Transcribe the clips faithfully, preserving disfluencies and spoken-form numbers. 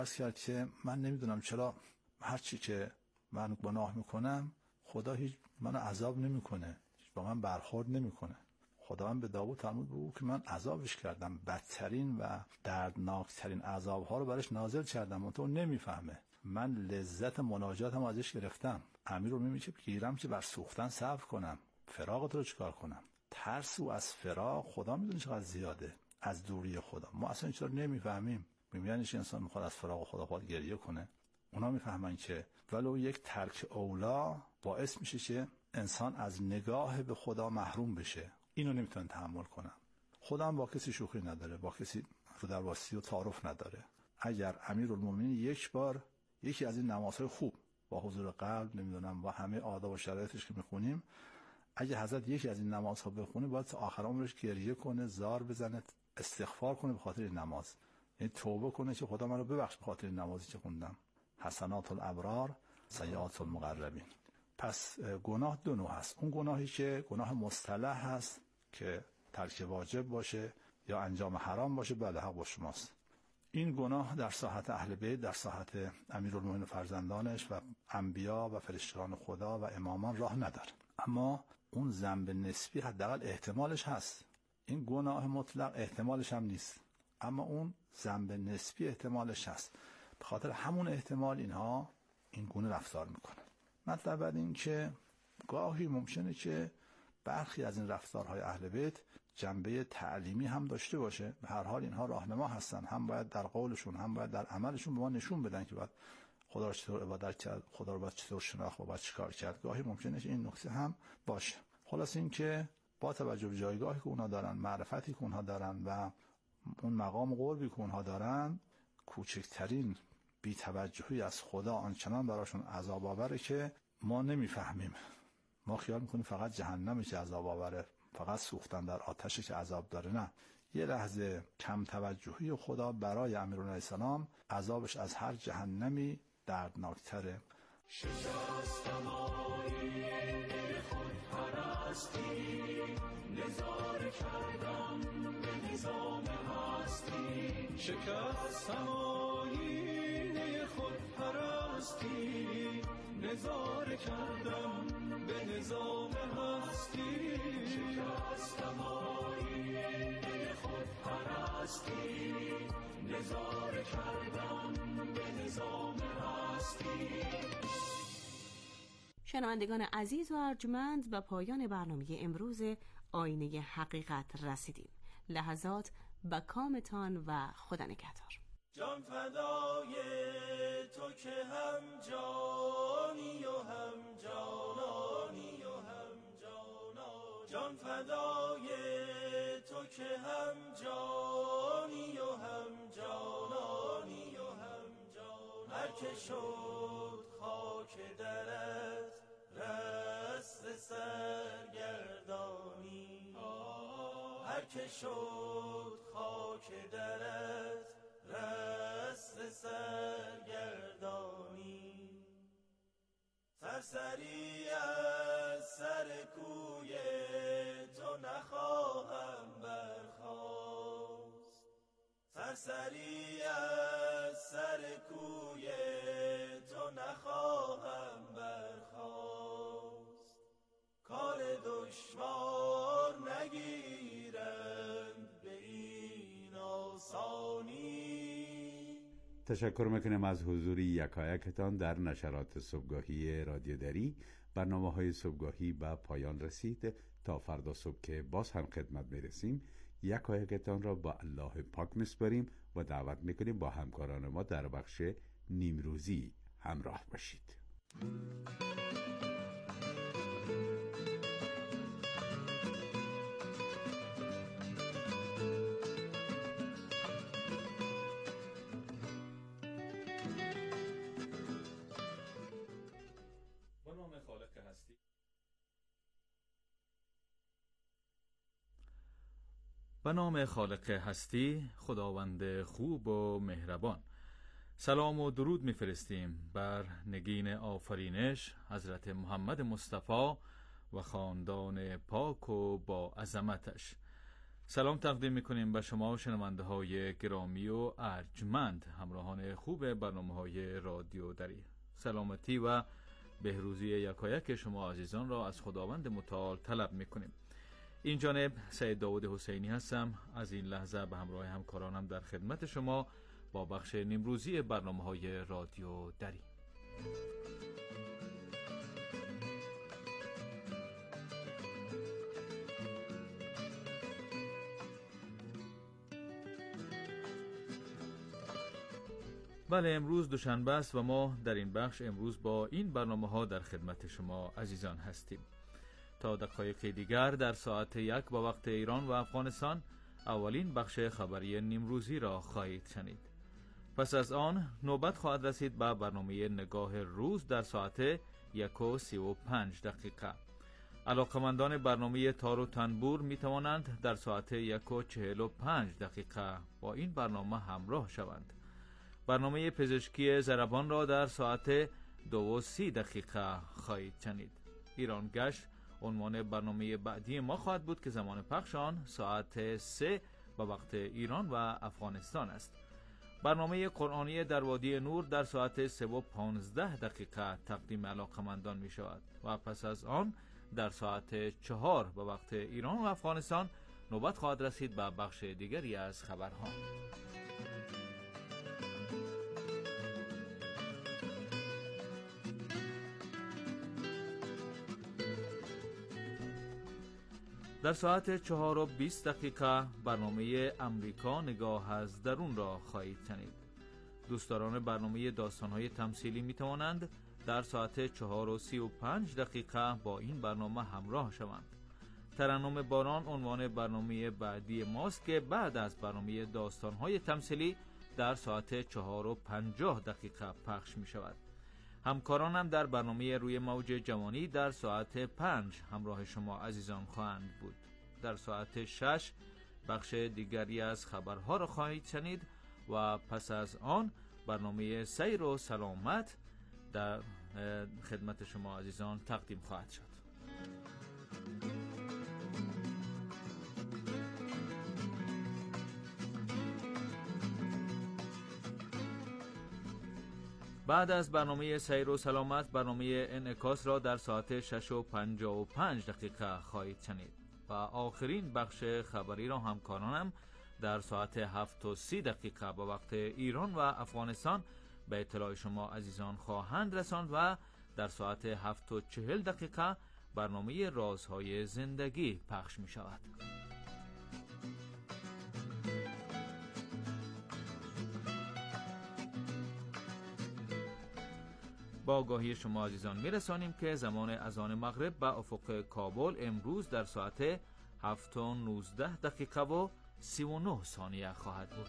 بس کرد که من نمیدونم چرا هر چی که من گناه میکنم خدا هیچ منو عذاب نمیکنه، با من برخورد نمیکنه. خداوند به داوود فرمود بگو که من عذابش کردم، بدترین و دردناکترین عذابها رو برش نازل کردم و تو نمیفهمه. من لذت مناجاتم ازش گرفتم. امیر رو میگه که گیرم که بر سوختن صبر کنم، فراق تو رو چیکار کنم؟ ترس او از فراق خدا میدونه چقدر زیاده، از دوری خدا. ما اصلا این چیزا رو نمیفهمیم. میگن که انسان میخواد از فراق خدا خود گریه کنه. اونا میفهمن که ولو یک ترک اولا باعث میشه که انسان از نگاه به خدا محروم بشه. اینو نمیتونن تحمل کنن. خدا هم با کسی شوخی نداره، با کسی رو در واسطی و تعارف نداره. اگر امیرالمومنین یک بار یکی از این نمازهای خوب با حضور قلب، نمیدونم با همه آداب و شرایطش که میخونیم، اگه حضرت یکی از این نمازها بخونه باید تا آخر عمرش گریه کنه، زار بزنه، استغفار کنه به خاطر این نماز، یعنی توبه کنه که خدا منو ببخش به خاطر این نمازی که خوندم. حسنات الابرار سیئات المقربین. پس گناه دو نوع هست. اون گناهی که گناه مصطلح هست که ترک واجب باشه یا انجام حرام باشه، بله حق با شماست. این گناه در ساحت اهل بیت، در ساحت امیرالمومنین و فرزندانش و انبیا و فرشتگان خدا و امامان راه نداره. اما اون ذنب نسبی حداقل احتمالش هست. این گناه مطلق احتمالش هم نیست، اما اون ذنب نسبی احتمالش هست. به خاطر همون احتمال اینها این گونه رفتار میکنن. مطلب بعد این که گاهی ممکنه که برخی از این رفتارهای اهل بیت جنبه تعلیمی هم داشته باشه. به هر حال اینها راهنما هستن، هم باید در قولشون هم باید در عملشون به ما نشون بدن که باید خدا رو چطور عبادت کرد، خدا رو باید چطور شناخت و باید چیکار کرد. گاهی ممکنه که این نکته هم باشه. خلاص این که با توجه به جایگاهی که اونها دارن، معرفتی که اونها دارن و اون مقام قربی که اونها دارن، کوچکترین بی‌توجهی از خدا آنچنان براشون عذاب آوره که ما نمیفهمیم. ما خیال میکنیم فقط جهنمی که عذاب آوره، فقط سوختن در آتشی که عذاب داره. نه، یه لحظه کم توجهی خدا برای امیرالمومنین علیه السلام عذابش از هر جهنمی دردناکتره. شکستم آیین خود پرستی، نظاره کردم به نظام هستی. شکستم آیین خود پرستی، نظاره کردم به نظام هستی. شکستم آیین خود پرستی، نظاره کردم به نظام هستی. شنوندگان عزیز و ارجمند، به پایان برنامه امروز آینه حقیقت رسیدیم. لحظات به کامتان و خدا نگهدار. جان فدای تو که هم جانی و هم جانانی و هم جانا. جان فدای تو که هم جانی و هم جانانی و هم جانا. هر که شد خاک درت رست سرگردانی، هر که شد خاک درت رست سرگردانی. سرسری از سر کوی تو نخواهم برخاست، سرسری از سر کوی تو نخواهم برخاست. کار دشوار نگیرند به این آسانی. تشکر میکنم از حضور یکایکتان در نشرات صبحگاهی رادیو دری. برنامه های صبحگاهی به پایان رسید. تا فردا صبح که باز هم خدمت میرسیم، یکایکتان را با الله پاک میسپاریم و دعوت میکنیم با همکاران ما در بخش نیمروزی همراه باشید. به نام خالق هستی، خداوند خوب و مهربان، سلام و درود میفرستیم بر نگین آفرینش حضرت محمد مصطفی و خاندان پاک و با عظمتش. سلام تقدیم میکنیم به شما شنونده های گرامی و ارجمند، همراهان خوب برنامه های رادیو دری. سلامتی و بهروزی یکایک شما عزیزان را از خداوند متعال طلب میکنیم. این جانب سید داود حسینی هستم. از این لحظه به همراه همکارانم در خدمت شما با بخش نیمروزی برنامه های رادیو دری. بله، امروز دوشنبه است و ما در این بخش امروز با این برنامه ها در خدمت شما عزیزان هستیم. تا دقایق دیگر در ساعت یک با وقت ایران و افغانستان اولین بخش خبری نیمروزی را خواهید شنید. پس از آن نوبت خواهد رسید به برنامه نگاه روز در ساعت یک و سی و پنج دقیقه. علاقمندان برنامه تار و تنبور می توانند در ساعت یک و چهل و پنج دقیقه با این برنامه همراه شوند. برنامه پزشکی ضربان را در ساعت دو و سی دقیقه خواهید شنید. ایران گشت عنوان برنامه بعدی ما خواهد بود که زمان پخش آن ساعت سه با وقت ایران و افغانستان است. برنامه قرآنی در وادی نور در ساعت سه و پانزده دقیقه تقدیم علاقمندان می شود و پس از آن در ساعت چهار با وقت ایران و افغانستان نوبت خواهد رسید به بخش دیگری از خبرها. در ساعت چهار و بیست دقیقه برنامه امریکا نگاه از درون را خواهید شنید. دوستداران برنامه داستان‌های تمثیلی می توانند در ساعت چهار و سی و پنج دقیقه با این برنامه همراه شوند. ترنم باران عنوان برنامه بعدی ماست که بعد از برنامه داستان‌های تمثیلی در ساعت چهار و پنجاه دقیقه پخش می شود. همکارانم در برنامه روی موج جوانی در ساعت پنج همراه شما عزیزان خواهند بود. در ساعت شش بخش دیگری از خبرها را خواهید شنید و پس از آن برنامه سیر و سلامت در خدمت شما عزیزان تقدیم خواهد شد. بعد از برنامه سیر و سلامت برنامه انعکاس را در ساعت شش و پنجاه و پنج دقیقه خواهید شنید و آخرین بخش خبری را همکارانم در ساعت هفت و سی دقیقه با وقت ایران و افغانستان به اطلاع شما عزیزان خواهند رساند و در ساعت هفت و چهل دقیقه برنامه رازهای زندگی پخش می شود. با آگاهی شما عزیزان میرسانیم که زمان اذان مغرب به افق کابل امروز در ساعت هفت و نوزده دقیقه و سی و نه ثانیه خواهد بود.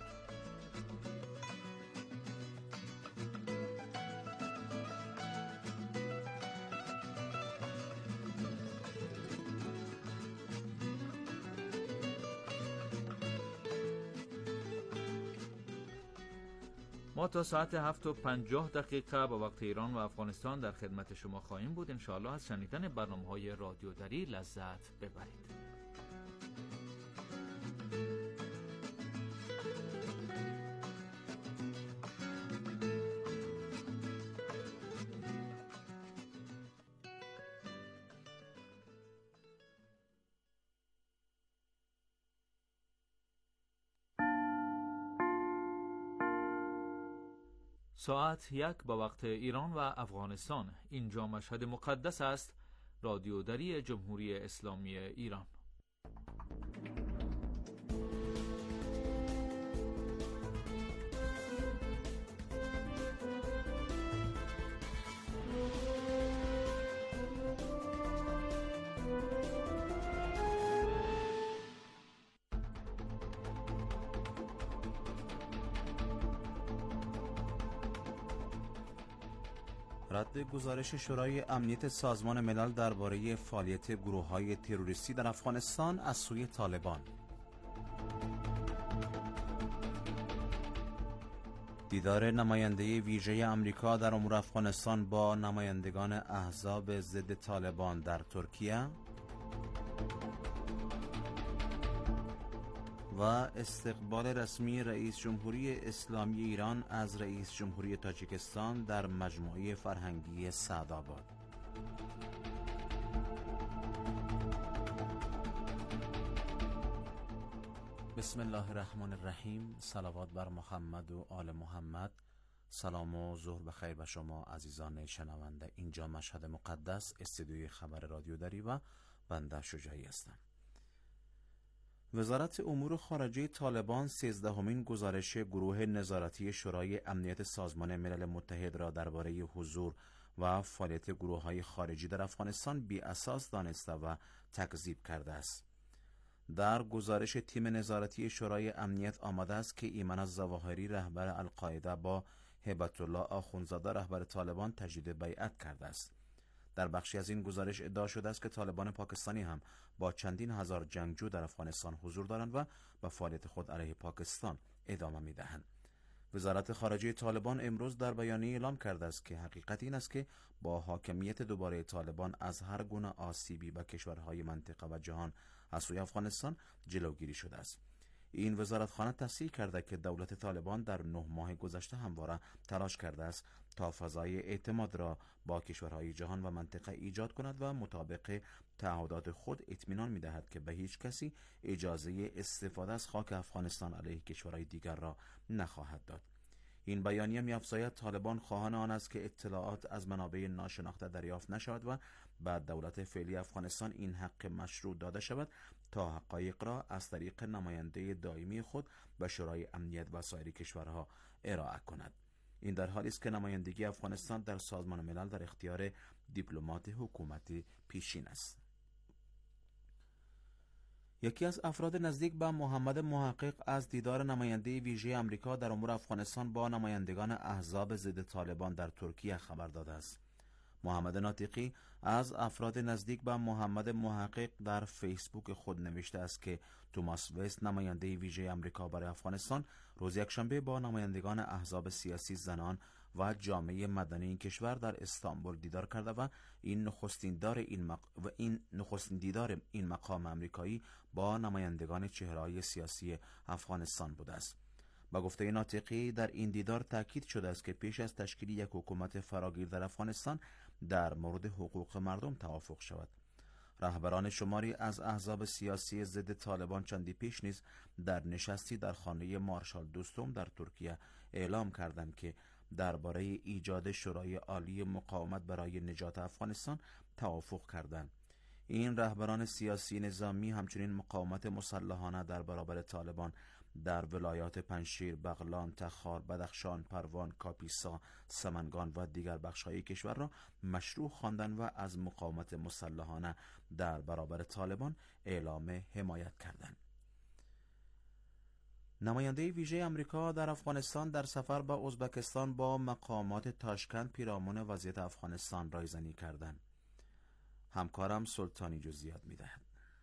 ما تا ساعت هفت و پنجاه دقیقه با وقت ایران و افغانستان در خدمت شما خواهیم بود. انشاءالله از شنیدن برنامه های رادیو دری لذت ببرید. ساعت یک با وقت ایران و افغانستان. اینجا مشهد مقدس است. رادیو دری جمهوری اسلامی ایران. رد گزارش شورای امنیت سازمان ملل درباره فعالیت گروه‌های تروریستی در افغانستان از سوی طالبان. دیدار نماینده ویژه آمریکا در امور افغانستان با نمایندگان احزاب ضد طالبان در ترکیه. و استقبال رسمی رئیس جمهوری اسلامی ایران از رئیس جمهوری تاجیکستان در مجموعه فرهنگی سعدآباد. بسم الله الرحمن الرحیم. صلوات بر محمد و آل محمد. سلام و ظهر بخیر به شما عزیزان شنونده. اینجا مشهد مقدس، استودیوی خبر رادیو دری و بنده شجاعی هستم. وزارت امور خارجه طالبان سیزدهمین گزارش گروه نظارتی شورای امنیت سازمان ملل متحد را درباره حضور و فعالیت گروه‌های خارجی در افغانستان بی اساس دانسته و تکذیب کرده است. در گزارش تیم نظارتی شورای امنیت آمده است که ایمن الظواهری رهبر القاعده با هبت الله آخوندزاده رهبر طالبان تجدید بیعت کرده است. در بخشی از این گزارش ادعا شده است که طالبان پاکستانی هم با چندین هزار جنگجو در افغانستان حضور دارند و به فعالیت خود علیه پاکستان ادامه می‌دهند. وزارت خارجه طالبان امروز در بیانیه اعلام کرده است که حقیقت این است که با حاکمیت دوباره طالبان از هر گونه آسیبی به کشورهای منطقه و جهان از سوی افغانستان جلوگیری شده است. این وزارتخانه تصحیح کرده که دولت طالبان در نه ماه گذشته همواره تلاش کرده است تا فضای اعتماد را با کشورهای جهان و منطقه ایجاد کند و مطابق تعهدات خود اطمینان می‌دهد که به هیچ کسی اجازه استفاده از خاک افغانستان علیه کشورهای دیگر را نخواهد داد. این بیانیه می‌افزاید طالبان خواهان آن است که اطلاعات از منابع ناشناخته دریافت نشود و بعد دولت فعلی افغانستان این حق مشروع داده شود تا حقایق را از طریق نماینده دائمی خود به شورای امنیت و سایر کشورها ارائه کند. این در حالی است که نمایندگی افغانستان در سازمان ملل در اختیار دیپلمات حکومت پیشین است. یکی از افراد نزدیک به محمد محقق از دیدار نماینده ویژه آمریکا در امور افغانستان با نمایندگان احزاب ضد طالبان در ترکیه خبر داده است. محمد ناطقی از افراد نزدیک به محمد محقق در فیسبوک خود نوشته است که توماس وست نماینده ویژه آمریکا برای افغانستان روز یکشنبه با نمایندگان احزاب سیاسی، زنان و جامعه مدنی این کشور در استانبول دیدار کرده و این نخستین دیدار این مق... و این نخستین دیدار این مقام آمریکایی با نمایندگان چهره‌های سیاسی افغانستان بوده است. با گفته ناطقی در این دیدار تاکید شده است که پیش از تشکیل یک حکومت فراگیر در افغانستان در مورد حقوق مردم توافق شود. رهبران شماری از احزاب سیاسی ضد طالبان چندی پیش نیز در نشستی در خانه مارشال دوستم در ترکیه اعلام کردند که درباره ایجاد شورای عالی مقاومت برای نجات افغانستان توافق کردند. این رهبران سیاسی نظامی همچنین مقاومت مسلحانه در برابر طالبان در ولایات پنجشیر، بغلان، تخار، بدخشان، پروان، کاپیسا، سمنگان و دیگر بخش‌های کشور را مشروع خواندند و از مقاومت مسلحانه در برابر طالبان اعلام حمایت کردند. نماینده ویژه آمریکا در افغانستان در سفر به ازبکستان با مقامات تاشکند پیرامون وضعیت افغانستان رایزنی کردند. همکارم سلطانی جزئیات می‌دهد.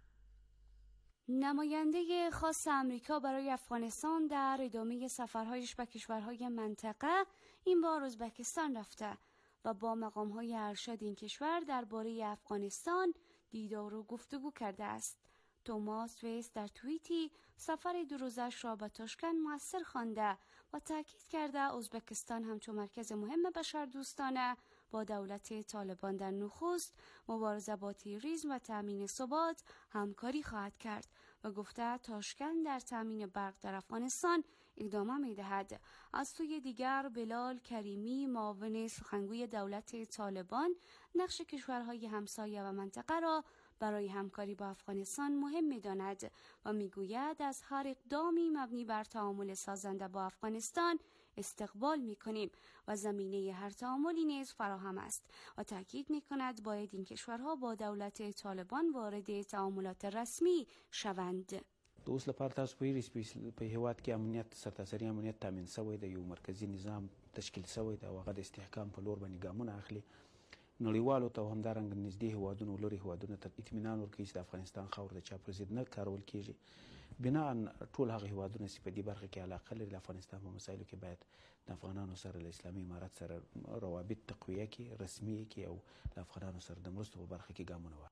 نماینده خاص آمریکا برای افغانستان در ادامه سفرهایش به کشورهای منطقه این بار ازبکستان رفته و با مقام‌های ارشد این کشور درباره افغانستان دیدار و گفتگو کرده است. توماس ویس در توییتی سفر دو روزش را به تاشکند مؤثر خوانده و تاکید کرده ازبکستان همچون مرکز مهم بشردوستانه با دولت طالبان در نخست مبارزه با تروریسم و تامین ثبات همکاری خواهد کرد و گفته تاشکند در تامین برق در افغانستان ادامه می‌دهد. از سوی دیگر بلال کریمی معاون سخنگوی دولت طالبان نقش کشورهای همسایه و منطقه را برای همکاری با افغانستان مهم می‌داند و می‌گوید از هر اقدامی مبنی بر تعامل سازنده با افغانستان استقبال می‌کنیم و زمینه هر تعاملی نیز فراهم است و تاکید می‌کند باید این کشورها با دولت طالبان وارد تعاملات رسمی شوند. د اوس لپاره تاسو پوهیږئ په هیواد کې امنیت سرتاسري امنیت تامین شوی د یو مرکزی نظام تشکیل شوی د هغه د استحکام په لور باندې ګامونه اخلي. نړیوالو ته همدارنګه نږدې هیوادونو لرې هیوادونو ته اطمینان ورکوي چې د افغانستان خاوره د چا پر ضد نه کارول کیږي. بناء ټول هغه هیوادونه چې په دې برخه کې علاقه لري د افغانستان په مسایلو کې باید د افغانانو سره له اسلامي امارت سره روابط تقویه کړي، رسمي کړي او د افغانانو سره د مرستو په برخه کې ګامونه واخلي.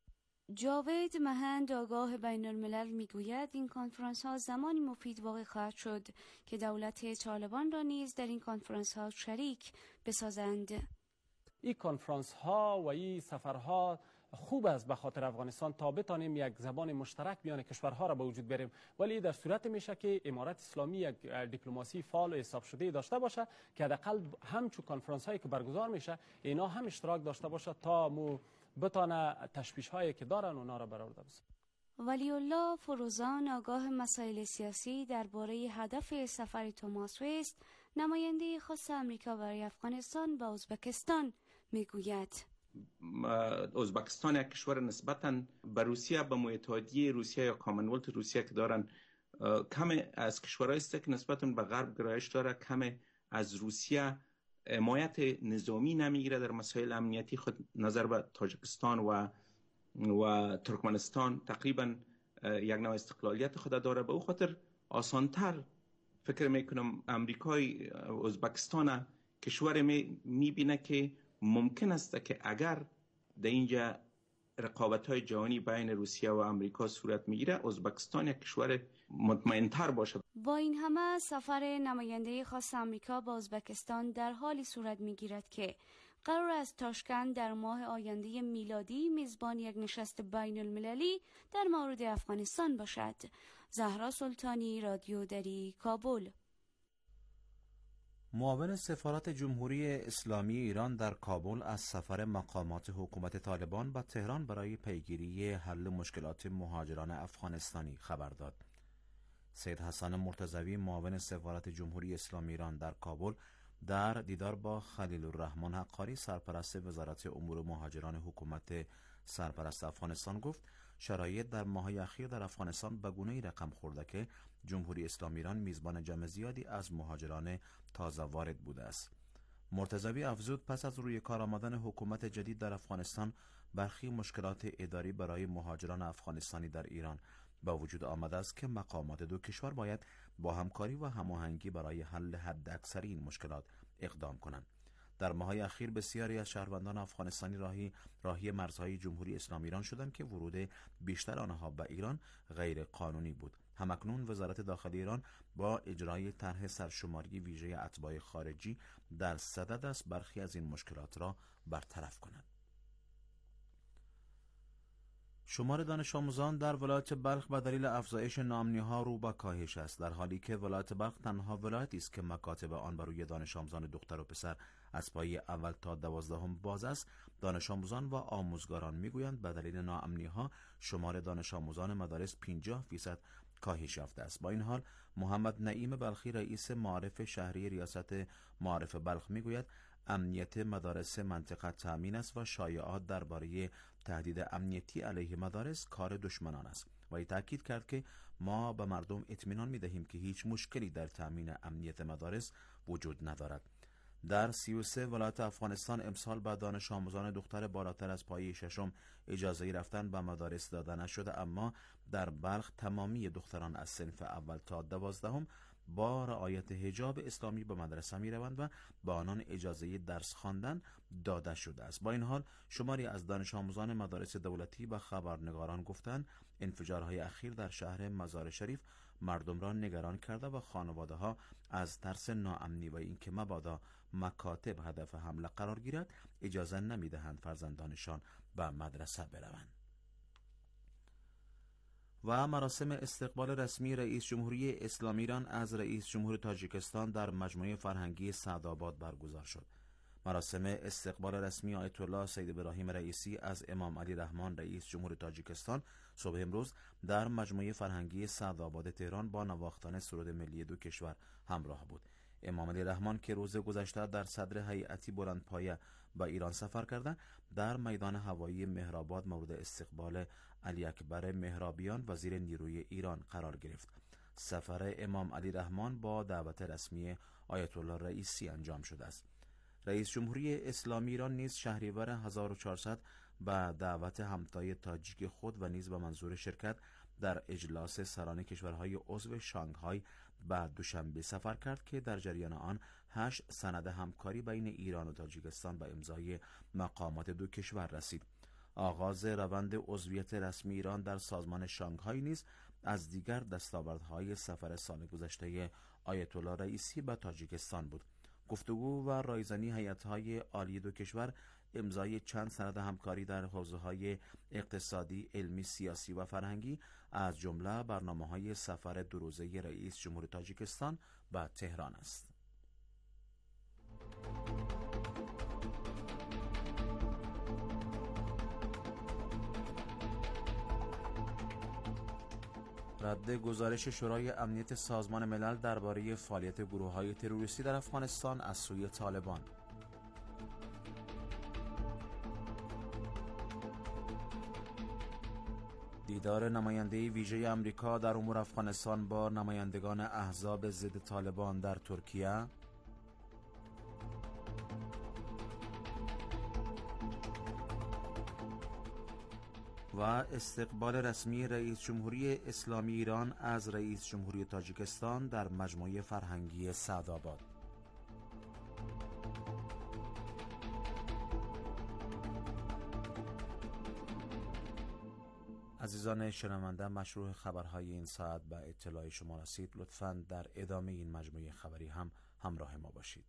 جاوید مهند آگاه بین الملل میگوید این کنفرانس ها زمانی مفید واقع خواهد شد که دولت طالبان را نیز در این کنفرانس ها شریک بسازند. این کنفرانس ها و این سفرها خوب است به خاطر افغانستان تا بتانیم یک زبان مشترک میان کشورها را به وجود بریم، ولی در صورت میشه که امارت اسلامی یک دیپلماسی فعال و حساب شده داشته باشه که حداقل همچون کنفرانس هایی که برگزار میشه اینا هم اشتراک داشته باشه تا مو بتانه تشویش هایی که دارن اونا را برآورده بسازه. ولی الله فروزان آگاه مسائل سیاسی درباره هدف سفر توماس ویست نماینده خاص آمریکا برای افغانستان و ازبکستان میگوید ازبکستان یک کشور نسبتاً به روسیه به اتحادیه روسیه یا کامنولت روسیه که دارن کم از کشورهایی است که نسبتاً به غرب گرایش داره، کم از روسیه حمایت نظامی نمیگیره در مسائل امنیتی خود. نظر به تاجیکستان و و ترکمنستان تقریبا یک نوع استقلالیت خود داره. به او خاطر آسانتر فکر میکنم امریکای ازبکستان کشور می میبینه که ممکن است که اگر در اینجا رقابت‌های جهانی بین روسیه و آمریکا صورت میگیره ازبکستان یک کشور مطمئن‌تر باشه. با این همه سفر نماینده خاص آمریکا با ازبکستان در حالی صورت میگیرد که قرار است تاشکند در ماه آینده میلادی میزبان یک نشست بین المللی در مورد افغانستان باشد. زهرا سلطانی، رادیو دری، کابل. معاون سفارت جمهوری اسلامی ایران در کابل از سفر مقامات حکومت طالبان به تهران برای پیگیری حل مشکلات مهاجران افغانستانی خبر داد. سید حسن مرتضوی معاون سفارت جمهوری اسلامی ایران در کابل در دیدار با خلیل الرحمن حقاری سرپرست وزارت امور مهاجران حکومت سرپرست افغانستان گفت شرایط در ماه‌های اخیر در افغانستان به گونه‌ای رقم خورده که جمهوری اسلامی ایران میزبان جمع زیادی از مهاجران تازه وارد بوده است. مرتضوی افزود پس از روی کار آمدن حکومت جدید در افغانستان برخی مشکلات اداری برای مهاجران افغانستانی در ایران به وجود آمده است که مقامات دو کشور باید با همکاری و هماهنگی برای حل حداکثری این مشکلات اقدام کنند. در ماه‌های اخیر بسیاری از شهروندان افغانستانی راهی راهی مرزهای جمهوری اسلامی ایران شدند که ورود بیشتر آنها به ایران غیر قانونی بود. همکنون وزارت داخلی ایران با اجرای طرح سرشماری ویژه اتباع خارجی در صدد است برخی از این مشکلات را برطرف کند. شمار دانش آموزان در ولایت بلخ به دلیل افزایش ناامنی‌ها رو به کاهش است، در حالی که ولایت بلخ تنها ولایتی است که مکاتب آن بر روی دانش آموزان دختر و پسر از پایه اول تا دوازدهم باز است. دانش آموزان و آموزگاران میگویند به دلیل ناامنی‌ها شمار دانش آموزان مدارس پنجاه درصد کاهش یافته است. با این حال محمد نعیم بلخی رئیس معارف شهری ریاست معارف بلخ میگوید امنیت مدارس منطقه تامین است و شایعات درباره تهدید امنیتی علیه مدارس کار دشمنان است و تاکید کرد که ما به مردم اطمینان می‌دهیم که هیچ مشکلی در تامین امنیت مدارس وجود ندارد. در سی و سه ولایت افغانستان امسال به دانش آموزان دختر بالاتر از پایه ششم اجازه رفتن به مدارس داده نشده، اما در بلخ تمامی دختران از صنف اول تا دوازدهم با رعایت حجاب اسلامی به مدرسه می روند و به آنان اجازه درس خواندن داده شده است. با این حال شماری از دانش آموزان مدارس دولتی به خبرنگاران گفتند انفجارهای اخیر در شهر مزار شریف مردم را نگران کرده و خانواده ها از ترس ناامنی و اینکه مبادا مکاتب هدف حمله قرار گیرد اجازه نمی دهند فرزندانشان به مدرسه بروند. و مراسم استقبال رسمی رئیس جمهوری اسلامی ایران از رئیس جمهور تاجیکستان در مجمع فرهنگی سعدآباد برگزار شد. مراسم استقبال رسمی آیت الله سید ابراهیم رئیسی از امام علی رحمان رئیس جمهور تاجیکستان صبح امروز در مجمع فرهنگی سعدآباد تهران با نواختن سرود ملی دو کشور همراه بود. امام علی رحمان که روز گذشته در صدر هیئتی بلندپایه به ایران سفر کردند، در میدان هوایی مهرآباد مورد استقبال علی اکبر مهرابیان وزیر نیروی ایران قرار گرفت. سفر امام علی رحمان با دعوت رسمی آیت الله رئیسی انجام شده است. رئیس جمهوری اسلامی ایران نیز شهریور هزار و چهارصد به دعوت همتای تاجیک خود و نیز به منظور شرکت در اجلاس سران کشورهای عضو شانگهای به دوشنبه سفر کرد که در جریان آن هشت سند همکاری بین ایران و تاجیکستان به امضای مقامات دو کشور رسید. آغاز روند عضویت رسمی ایران در سازمان شانگهای نیز از دیگر دستاوردهای سفر سال گذشته آیت الله رئیسی به تاجیکستان بود. گفتگو و رایزنی هیئت‌های عالی دو کشور، امضای چند سند همکاری در حوزه‌های اقتصادی، علمی، سیاسی و فرهنگی از جمله برنامه‌های سفر دو روزه رئیس جمهور تاجیکستان به تهران است. رد گزارش شورای امنیت سازمان ملل درباره فعالیت گروه‌های تروریستی در افغانستان از سوی طالبان. دیدار نماینده ویژه آمریکا در امور افغانستان با نمایندگان احزاب ضد طالبان در ترکیه. و استقبال رسمی رئیس جمهوری اسلامی ایران از رئیس جمهوری تاجیکستان در مجمع فرهنگی سعدآباد. عزیزان شنونده، مشروع خبرهای این ساعت به اطلاع شما رسید. لطفاً در ادامه این مجموعه خبری هم همراه ما باشید.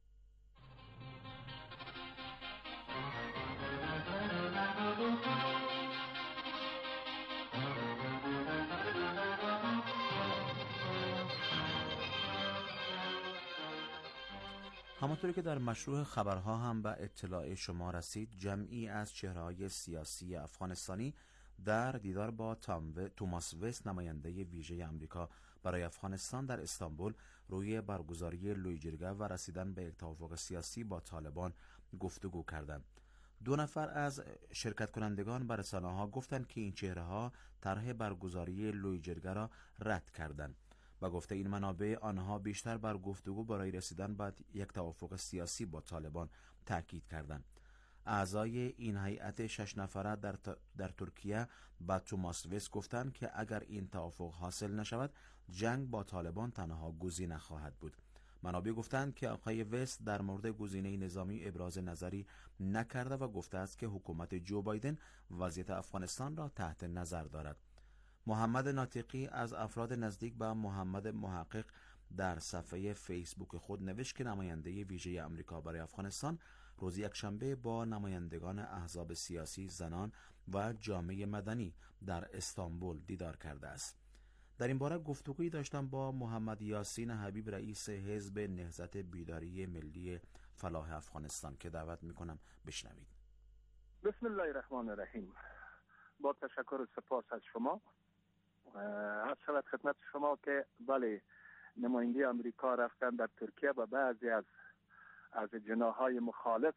همانطوری که در مشروع خبرها هم به اطلاع شما رسید، جمعی از چهره‌های سیاسی افغانستانی در دیدار با توماس وست، نماینده ویژه آمریکا برای افغانستان در استانبول، روی برگزاری لوی جرگه و رسیدن به یک توافق سیاسی با طالبان گفتگو کردند. دو نفر از شرکت کنندگان به رسانه‌ها گفتند که این چهره‌ها طرح برگزاری لوی جرگه را رد کردند و گفته این منابع آنها بیشتر بر گفتگو برای رسیدن به یک توافق سیاسی با طالبان تاکید کردند. اعضای این هیئت شش نفره در, در ترکیه با توماس وست گفتند که اگر این توافق حاصل نشود، جنگ با طالبان تنها گزینه خواهد بود. منابع گفتند که آقای وست در مورد گزینه نظامی ابراز نظری نکرده و گفته است که حکومت جو بایدن وضعیت افغانستان را تحت نظر دارد. محمد ناطقی از افراد نزدیک به محمد محقق در صفحه فیسبوک خود نوشت که نماینده ویژه آمریکا برای افغانستان روز یکشنبه با نمایندگان احزاب سیاسی، زنان و جامعه مدنی در استانبول دیدار کرده است. در این باره گفتگویی داشتم با محمد یاسین حبیب، رئیس حزب نهضت بیداری ملی فلاح افغانستان، که دعوت میکنم بشنوید. بسم الله الرحمن الرحیم. با تشکر و سپاس از شما. از شود خدمت شما که بله، نماینده آمریکا رفتن در ترکیه و بعضی از از جناح‌های مخالف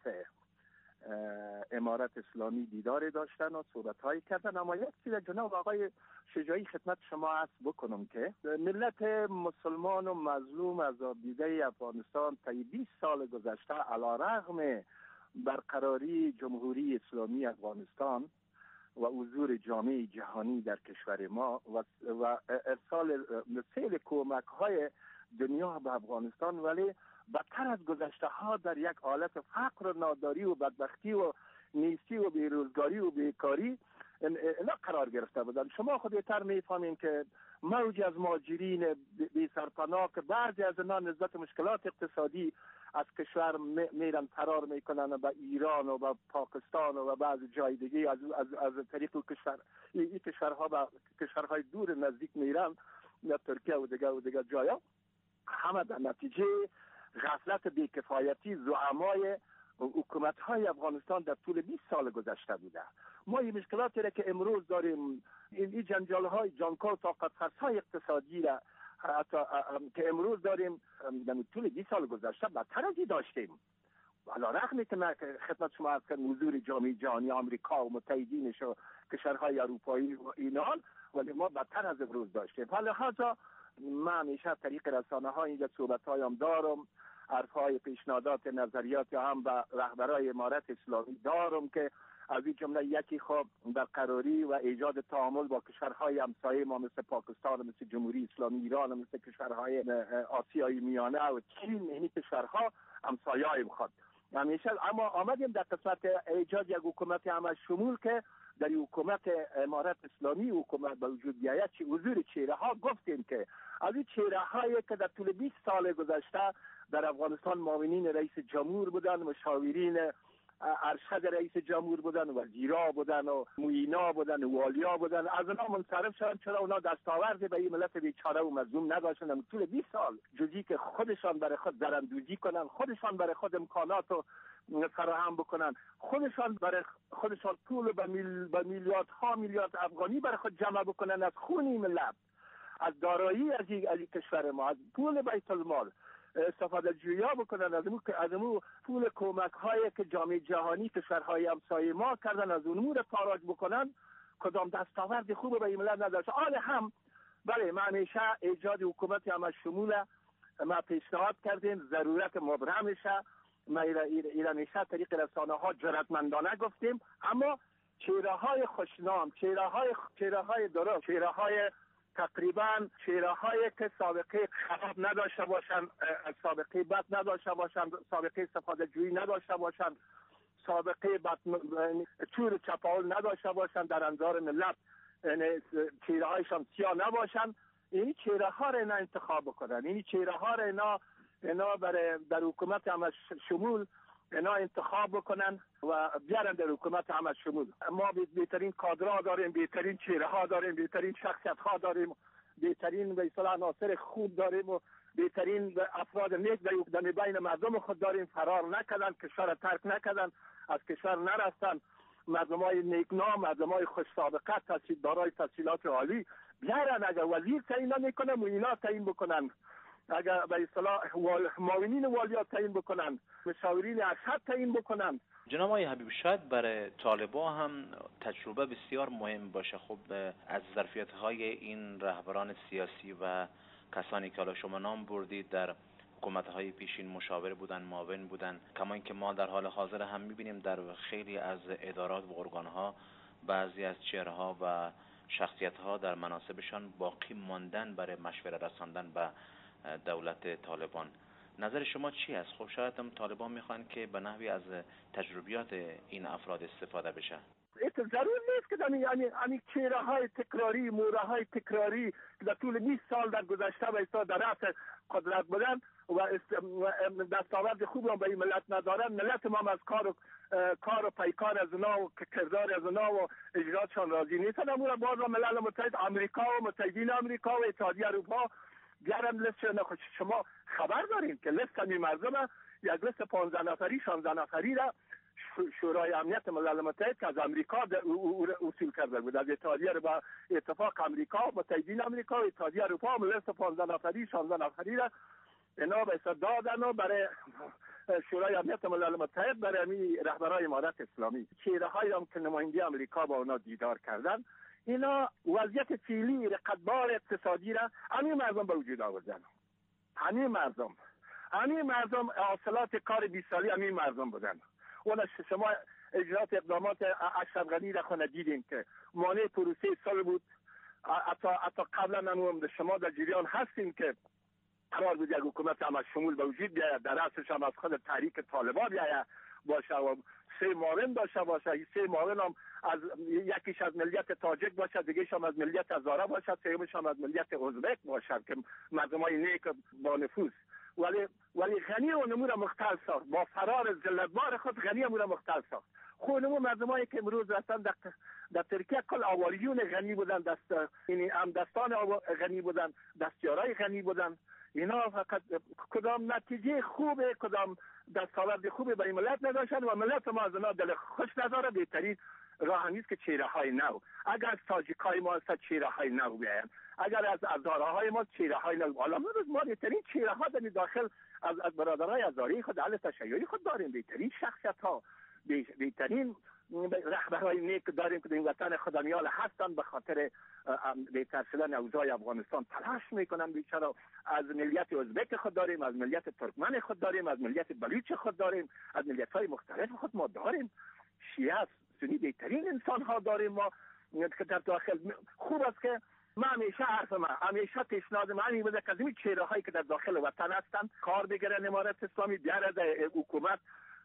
امارت اسلامی دیداری داشتن و صحبت‌هایی کردن. اما یک چیز جناب آقای شجاعی خدمت شما عرض بکنم که ملت مسلمان و مظلوم عذاب دیده افغانستان طی بیست سال گذشته علیرغم برقراری جمهوری اسلامی افغانستان و حضور جامعه جهانی در کشور ما و, و ارسال سیل کمک‌های دنیا به افغانستان، ولی بدتر از گذشته ها در یک حالت فقر و ناداری و بدبختی و نیستی و بیروزگاری و بیکاری اینا قرار گرفته بودن. شما خودتر میفهمین که موج از مهاجرین بی سرپناه که بعضی از اینا نسبت مشکلات اقتصادی از کشور میرن فرار میکنن به ایران و به پاکستان و بعضی جای دیگه از از از طریق کشور این کشورها به کشورهای دور نزدیک میرن، یا ترکیه و دیگه و دیگه جایا، همه در نتیجه غفلت بیکفایتی زعمای حکومت‌های افغانستان در طول بیست سال گذشته بوده. ما این مشکلاتی را که امروز داریم، این جنجال‌های جانکار طاقت فرسای اقتصادی را که امروز داریم در طول بیست سال گذشته بدتر از این داشتیم. علیرغم که من خدمت شما عرض کردم حضور جامعه جهانی، آمریکا و متحدینش و کشورهای اروپایی و اینان، ولی ما بدتر از امروز داشتیم. لذا من همیشه طریق رسانه ها اینجا صحبت هایم دارم، حرفهای پیشنهادات نظریات هم به رهبرای امارت اسلامی دارم که از این جمله یکی خب برقراری و ایجاد تعامل با کشورهای همسایه ما مثل پاکستان، مثل جمهوری اسلامی ایران، مثل کشورهای آسیای میانه و چین. این کشورها همسایه‌ای میخواد. همیشه. اما آمدیم در قسمت ایجاد یک حکومت عمل شمول که در حکومت امارت اسلامی حکومت به وجود بیاید، چه حضور چهره ها گفتیم که از این چهره هایی که در طول بیست سال گذشته در افغانستان معاونین رئیس جمهور بودن، مشاورین ارشد رئیس جمهور بودن، وزیرا بودن و معینا بودن و والیا بودن، از اونا منصرف شدن. چرا اونا دستاورد به این ملت بیچاره و مظلوم نداشتن؟ طول بیست سال جزی که خودشان برای خود زرندوزی کنن، خودشان برای خود امکانات رو فراهم بکنن، خودشان برای خودشان پول به میل به میلیاردها میلیارد افغانی برای خود جمع بکنن از خون ملت، از دارایی از این کشور ما، از پول بیت المال استفاده جویا بکنن، از اون از اون پول کمک هایی که جامعه جهانی کشورهای همسایه ما کردن از اون امور تاراج بکنن. کدام دستاورد خوب به این ملت نداشت. آن هم بله، ما همیشه ایجاد حکومت عمل شمول ما پیشنهاد کردیم، ضرورت مبرمشه. ما ایران همیشه طریق رسانه ها جرأتمندانه گفتیم، اما چهره های خوشنام، چهره های چهره های درست، چهره های تقریبا چهره هایی که سابقه خراب نداشته باشند، سابقه بد نداشته باشند، سابقه استفاده جویی نداشته باشند، سابقه بد چور چپاول نداشته باشند در انظار ملت، چهره هایشان سیاه نباشند، این چهره ها را اینا انتخاب بکنن. این چهره ها را اینا اینا برای در حکومت عمل شمول اینا انتخاب بکنن و بیارن در حکومت عمل شمول. ما بهترین کادرها داریم، بهترین چهره ها داریم، بهترین شخصیت ها داریم، بهترین به اصطلاح عناصر خوب داریم و بهترین افراد نیک در بین مردم خود داریم. فرار نکردن، کشور ترک نکردن، از کشور نرفتن، مردم های نیکنام، مردم های خوش سابقه، تحصیل دارای تحصیلات عالی بیارن. اگر وزیر تعیین نمیکنه، معینا تعیین بکنن، اگر به اصطلاح معاونین والیا تعیین بکنن، مشاورین ارشد تعیین بکنن. جناب آقای حبیب، شاید برای طالبان هم تجربه بسیار مهم باشه. خب از ظرفیت‌های این رهبران سیاسی و کسانی که حالا شما نام بردید در حکومت‌های پیشین مشاور بودن، معاون بودن، کما اینکه ما در حال حاضر هم می‌بینیم در خیلی از ادارات و ارگان‌ها بعضی از چهره‌ها و شخصیت‌ها در مناصبشان باقی ماندن برای مشوره رساندن به دولت طالبان. نظر شما چی است؟ خب شاید هم طالبان میخوان که به نحوی از تجربیات این افراد استفاده بشه. ضرور نیست که یعنی یعنی چهره های تکراری، موره های تکراری که در طول بیست سال در گذشته و ایسا در رأس قدرت بودن و دستاورد خوب هم به این ملت ندارن. ملت ما از کار و کار و پیکار از اونا و کردار از اونا و اجراتشان راضی نیستن. امور باز ملل متحد آمریکا و متحدین آمریکا و اتحادیه اروپا بیارن لیست نخوش. شما خبر دارین که لیست همی مردم یک لیست پانزده نفری شانزده نفری را شورای امنیت ملل متحد که از امریکا اصول کرده بود، از اتحادیه با اتفاق امریکا و متحدین آمریکا و اتحادیه اروپا هم لیست پانزده نفری شانزده نفری را اینا به حساب دادن و برای شورای امنیت ملل متحد برای امی رهبرای امارت اسلامی. چهره های هم که نماینده امریکا با اونا دیدار کردن، اینا وضعیت فعلی رقتبار اقتصادی را همین مردم به وجود آوردن. همین مردم همین مردم حاصلات کار بیست سالی همین مردم بودن. اون شما اجرات اقدامات اشرف غنی را خود دیدیم که مانع پروسه سال بود. حتی حتی قبلا هم شما در جریان هستیم که قرار بود یک حکومت عمل شمول به وجود بیاید، در اصلش هم از خود تحریک طالبان بیاید باشه و سه معاون داشته باشه. سه معاون هم از یکیش از ملیت تاجک باشه، دیگه‌ش هم از ملیت هزاره باشه، سومش هم از ملیت ازبک باشه که مردمای نیک با نفوذ. ولی ولی غنی و نمور مختل ساخت. با فرار ذلتبار خود غنی امور مختل ساخت. خود نمو مردمایی که امروز رفتن در, در ترکیه کل آواریون غنی بودن، دست یعنی هم دستان غنی بودن، دستیارای غنی بودن. اینا فقط کدام نتیجه خوبه، کدام دستاورد خوبه برای ملت نداشتن و ملت ما از اونا دل خوش نداره. بهترین راه نیست که چهره های نو، اگر از تاجیکای ما هست چهره های نو بیاین، اگر از هزاره های ما چهره های نو. حالا ما روز ما بهترین چهره ها در داخل از از برادرای هزاره خود اهل تشیعی خود داریم، بهترین شخصیت ها، بهترین رهبرای نیک داریم که این وطن خدایان هستن. به خاطر بهتر شدن اوضاع افغانستان تلاش میکنن بیچاره. از ملیت ازبک خود داریم، از ملیت ترکمن خود داریم، از ملیت بلوچ خود داریم، از ملیت های مختلف خود ما داریم. شیعه سنی بهترین انسان ها داریم ما که در داخل. خوب است که ما همیشه حرف ما همیشه پیشنهاد ما این بوده که از این چهره هایی که در داخل وطن هستن کار بگیرن امارت اسلامی، بیاره در حکومت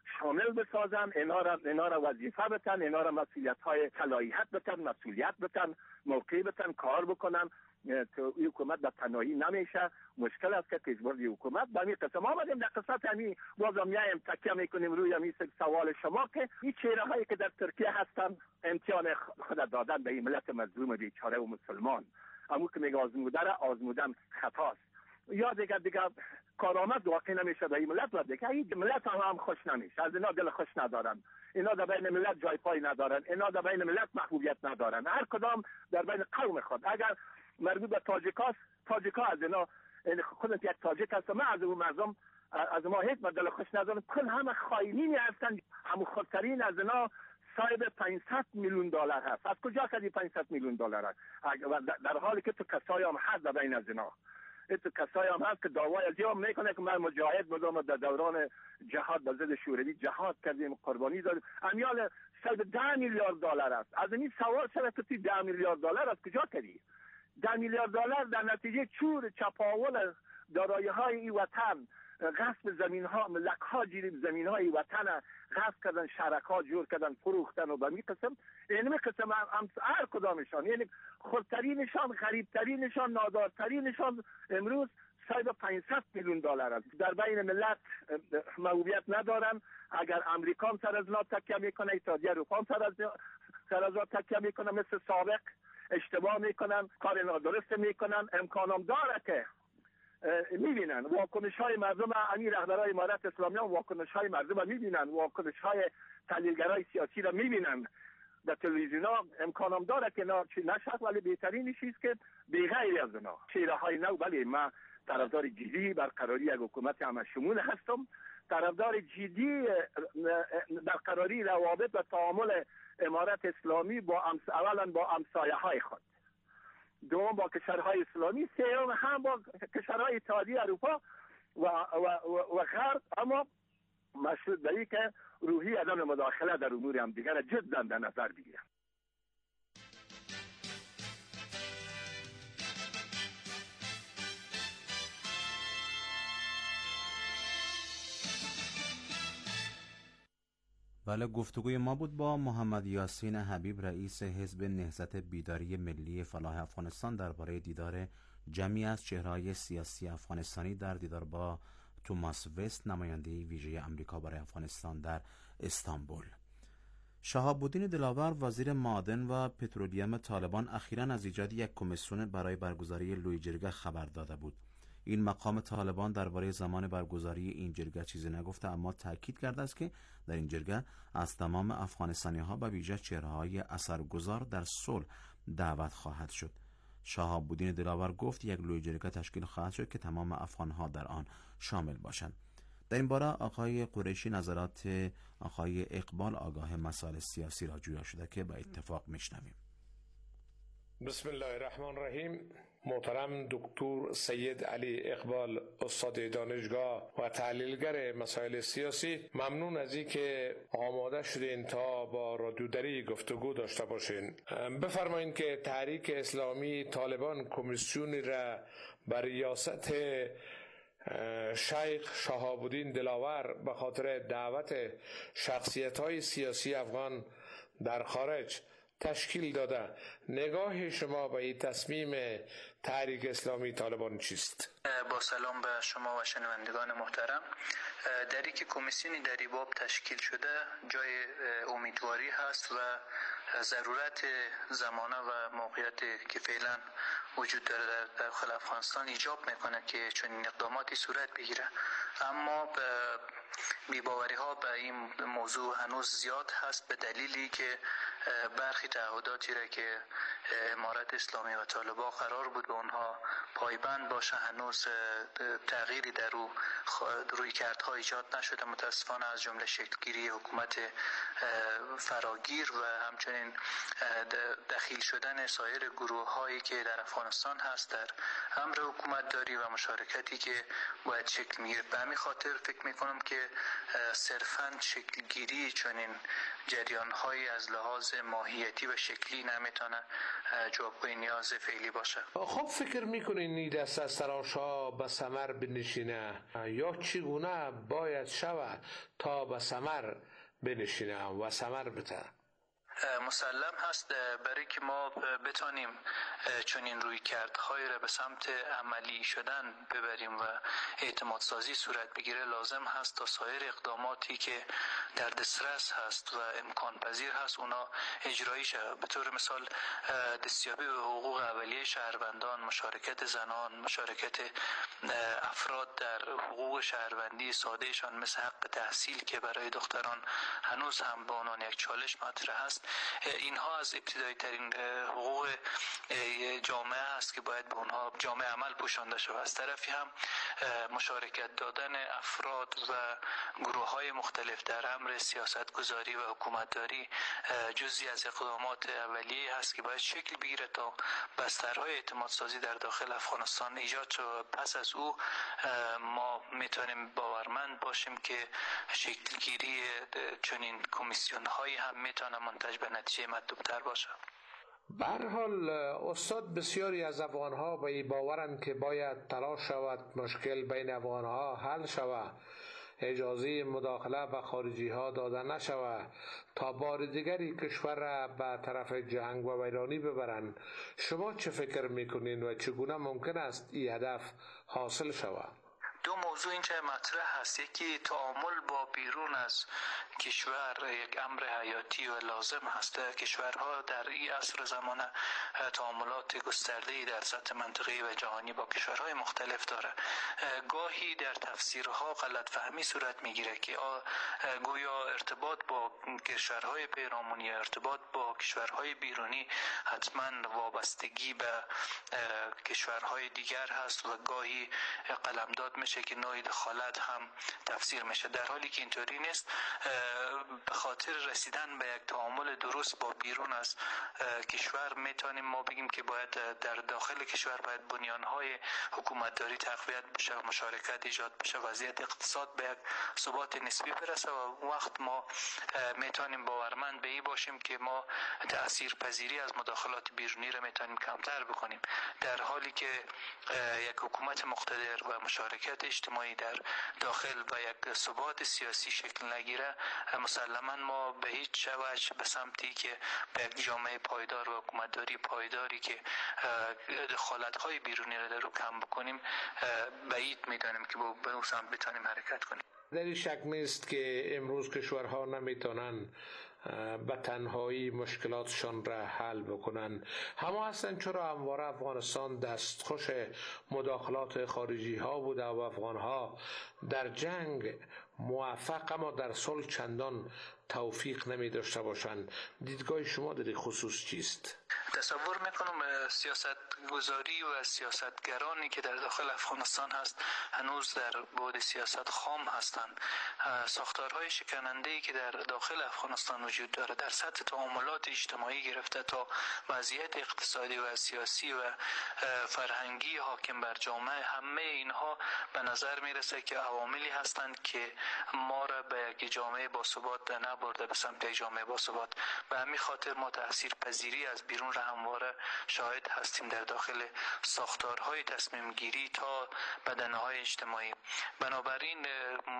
شامل بسازن، اینا را اینا را وظیفه بتن، اینا را مسئولیت های صلاحیت بتن، مسئولیت بتن، موقع بتن، کار بکنن. تو این حکومت در تنهایی نمیشه، مشکل است که تجربه حکومت به این قسم آمدیم. در قسمت همین بازم میایم تکیه میکنیم روی همین سوال شما که این چهره هایی که در ترکیه هستن امتحان خود دادن به این ملت مظلوم بیچاره و مسلمان. اما که میگه آزموده را آزمودن خطاست، یا دیگه دیگه کارآمد واقع نمیشه به این ملت، و دیگه این ملت هم, هم خوش نمیشه، از اینا دل خوش ندارن، اینا در بین ملت جای پای ندارن، اینا در بین ملت محبوبیت ندارن، هر کدام در بین قوم خود. اگر مربوط به تاجیکاست، تاجیکا از اینا خودت یک تاجیک هست، من از اون مردم از ما هیچ دل خوش ندارم. کل همه خائنین هستن، همون خودترین از اینا صاحب پانصد میلیون دلار هست. از کجا کدی پانصد میلیون دلار هست؟ در حالی که تو کسایی هم هست در بین از اینا، تو کسایی هم هست که دعوای از اینا میکنه که من مجاهد بودم، در دوران جهاد به ضد شوروی جهاد کردیم، قربانی دادیم. امیال صاحب ده میلیارد دلار است. از این سوال چرا که تو ده میلیارد دلار از کجا کدی؟ ده میلیارد دلار در نتیجه چور چپاول دارایی های این وطن، غصب زمین ها، ملک ها جیریم زمین های وطن غصب کردن، شرک ها جور کردن، فروختن، و به می قسم این می قسم هم هر کدامشان، یعنی خودترینشان، غریبترینشان، نادارترینشان امروز صاحب پانصد میلیون دلار است. در بین ملت محبوبیت ندارن. اگر امریکا هم سر از نا تکیه میکنه، اتحادیه اروپا هم سر از سر از نا تکیه میکنه، مثل سابق اشتباه میکنن، کار نادرست میکنن. امکانم داره که میبینن واکنش های مردم، همین رهبرای امارت اسلامی هم واکنش های مردم میبینن، واکنش های تحلیلگرای سیاسی را میبینن در تلویزیون ها. امکانم داره که نشد، ولی بهترین چیز که بغیر از اونا چهره های نو. ولی من طرفدار جدی برقراری یک حکومت همشمول هستم، طرفدار جدی برقراری روابط و تعامل امارت اسلامی با امس... اولا با همسایه های خود، دوم با کشورهای اسلامی، سوم هم با کشورهای اتحادیه اروپا و و و غرب، اما مشروط به که روحی عدم مداخله در امور هم دیگر جدا در نظر بگیرم. بله، گفتگوی ما بود با محمد یاسین حبیب، رئیس حزب نهضت بیداری ملی فلاح افغانستان، درباره دیدار جمعی از چهره‌های سیاسی افغانستانی در دیدار با توماس وست، نماینده ویژه آمریکا برای افغانستان در استانبول. شهاب الدین دلاور، وزیر معادن و پترولیم طالبان، اخیراً از ایجاد یک کمیسیون برای برگزاری لوی جرگه خبر داده بود. این مقام طالبان درباره زمان برگزاری این جرگه چیزی نگفته، اما تاکید کرده است که در این جرگه از تمام افغانستانی ها به ویژه چهره‌های اثرگذار در صلح دعوت خواهد شد. شهاب الدین دلاور گفت یک لوی جرگه تشکیل خواهد شد که تمام افغان ها در آن شامل باشند. در این باره آقای قریشی نظرات آقای اقبال آگاه مسائل سیاسی را جویا شده که به اتفاق میشنویم. بسم الله الرحمن الرحیم. محترم دکتر سید علی اقبال، استاد دانشگاه و تحلیلگر مسائل سیاسی، ممنون از این که آماده شدین تا با رادیودری گفتگو داشته باشین. بفرمایید که تحریک اسلامی طالبان کمیسیونی را بر ریاست شیخ شهاب الدین دلاور به خاطر دعوت شخصیت‌های سیاسی افغان در خارج تشکیل داده. نگاه شما به این تصمیم تحریک اسلامی طالبان چیست؟ با سلام به شما و شنوندگان محترم. در اینکه کمیسیونی در این باب تشکیل شده جای امیدواری هست و ضرورت زمانه و موقعیتی که فعلا وجود داره در داخل افغانستان ایجاب میکنه که چنین اقداماتی صورت بگیره، اما بی‌باوری ها به این موضوع هنوز زیاد هست، به دلیلی که برخی تعهداتی را که امارت اسلامی و طالبان قرار بود به اونها پایبند باشه هنوز تغییری در رو روی کردها ایجاد نشده متاسفانه، از جمله شکلگیری حکومت فراگیر و همچنین دخیل شدن سایر گروه هایی که در افغانستان هست در امر حکومت داری و مشارکتی که باید شکل میگیره. به همین خاطر فکر میکنم که صرفاً شکلگیری چنین جریان‌هایی از لحاظ ماهیتی و شکلی نمیتونه جوابگوی نیاز فعلی باشه. خب فکر میکنین این دست از تلاش‌ها به ثمر بنشینه یا چگونه باید شود تا به ثمر بنشینه و ثمر بده؟ مسلم هست برای که ما بتانیم چنین روی کردهای را به سمت عملی شدن ببریم و اعتماد سازی صورت بگیره، لازم هست تا سایر اقداماتی که در دسترس هست و امکان پذیر هست اونا اجرایی شود. به طور مثال دستیابی به حقوق اولیه شهروندان، مشارکت زنان، مشارکت افراد در حقوق شهروندی سادهشان مثل حق تحصیل که برای دختران هنوز هم به عنوان یک چالش مطرح است. اینها از ابتدایی ترین حقوق جامعه است که باید به اونها جامعه عمل پوشانده شود. از طرفی هم مشارکت دادن افراد و گروه های مختلف در امر سیاست گذاری و حکومتداری جزئی از اقدامات اولیه هست که باید شکل بگیره تا بسترهای اعتماد سازی در داخل افغانستان ایجاد شود. پس از او ما میتونیم باورمند باشیم که شکلگیری چنین کمیسیون هایی هم میتونه منتج به نتیجه مطلوب تر باشه. به هر حال استاد، بسیاری از افغانها به این باورند که باید تلاش شود مشکل بین افغانها حل شود، اجازه مداخله به خارجی ها داده نشود تا بار دیگری کشور را به طرف جنگ و ویرانی ببرند. شما چه فکر میکنین و چگونه ممکن است این هدف حاصل شود؟ دو موضوع اینجا مطرح هست. یکی تعامل با بیرون از کشور یک امر حیاتی و لازم هست. کشورها در این عصر زمانه تعاملات گسترده‌ای در سطح منطقه‌ای و جهانی با کشورهای مختلف داره. گاهی در تفسیرها غلط فهمی صورت میگیره که گویا ارتباط با کشورهای پیرامونی، ارتباط با کشورهای بیرونی حتما وابستگی به کشورهای دیگر هست و گاهی قلمداد میشه که نوعی دخالت هم تفسیر میشه، در حالی که اینطوری نیست. به خاطر رسیدن به یک تعامل درست با بیرون از کشور میتونیم ما بگیم که باید در داخل کشور باید بنیانهای حکومتداری تقویت بشه و مشارکت ایجاد بشه، وضعیت اقتصاد به یک ثبات نسبی برسه و وقت ما میتونیم باورمند به این باشیم که ما تأثیر پذیری از مداخلات بیرونی را میتونیم کمتر بکنیم، در حالی که یک حکومت مقتدر و مشارکت اجتماعی در داخل و یک ثبات سیاسی شکل نگیره، مسلما ما به هیچ وجه به سمتی که به یک جامعه پایدار و حکومتداری پایداری که دخالت‌های بیرونی را در رو کم بکنیم بعید می‌دانیم که به اون سمت بتونیم حرکت کنیم. در این شک نیست که امروز کشورها نمیتونن به تنهایی مشکلاتشان را حل بکنن. همه هستن چرا همواره افغانستان دستخوش مداخلات خارجی ها بوده و افغان ها در جنگ موفق اما در صلح چندان توفیق نمی داشته باشند. دیدگاه شما در این خصوص چیست؟ تصور میکنم سیاست گذاری و سیاستگرانی که در داخل افغانستان هست هنوز در بعد سیاست خام هستند. ساختارهای شکننده‌ای که در داخل افغانستان وجود داره در سطح تعاملات اجتماعی گرفته تا وضعیت اقتصادی و سیاسی و فرهنگی حاکم بر جامعه، همه اینها به نظر میرسه که عواملی هستند که ما را به یک جامعه باثبات نبرده به سمت یک جامعه باثبات. به همین خاطر ما تأثیر پذیری از بیرون را همواره شاهد هستیم در داخل ساختارهای تصمیم گیری تا بدنه‌های اجتماعی. بنابراین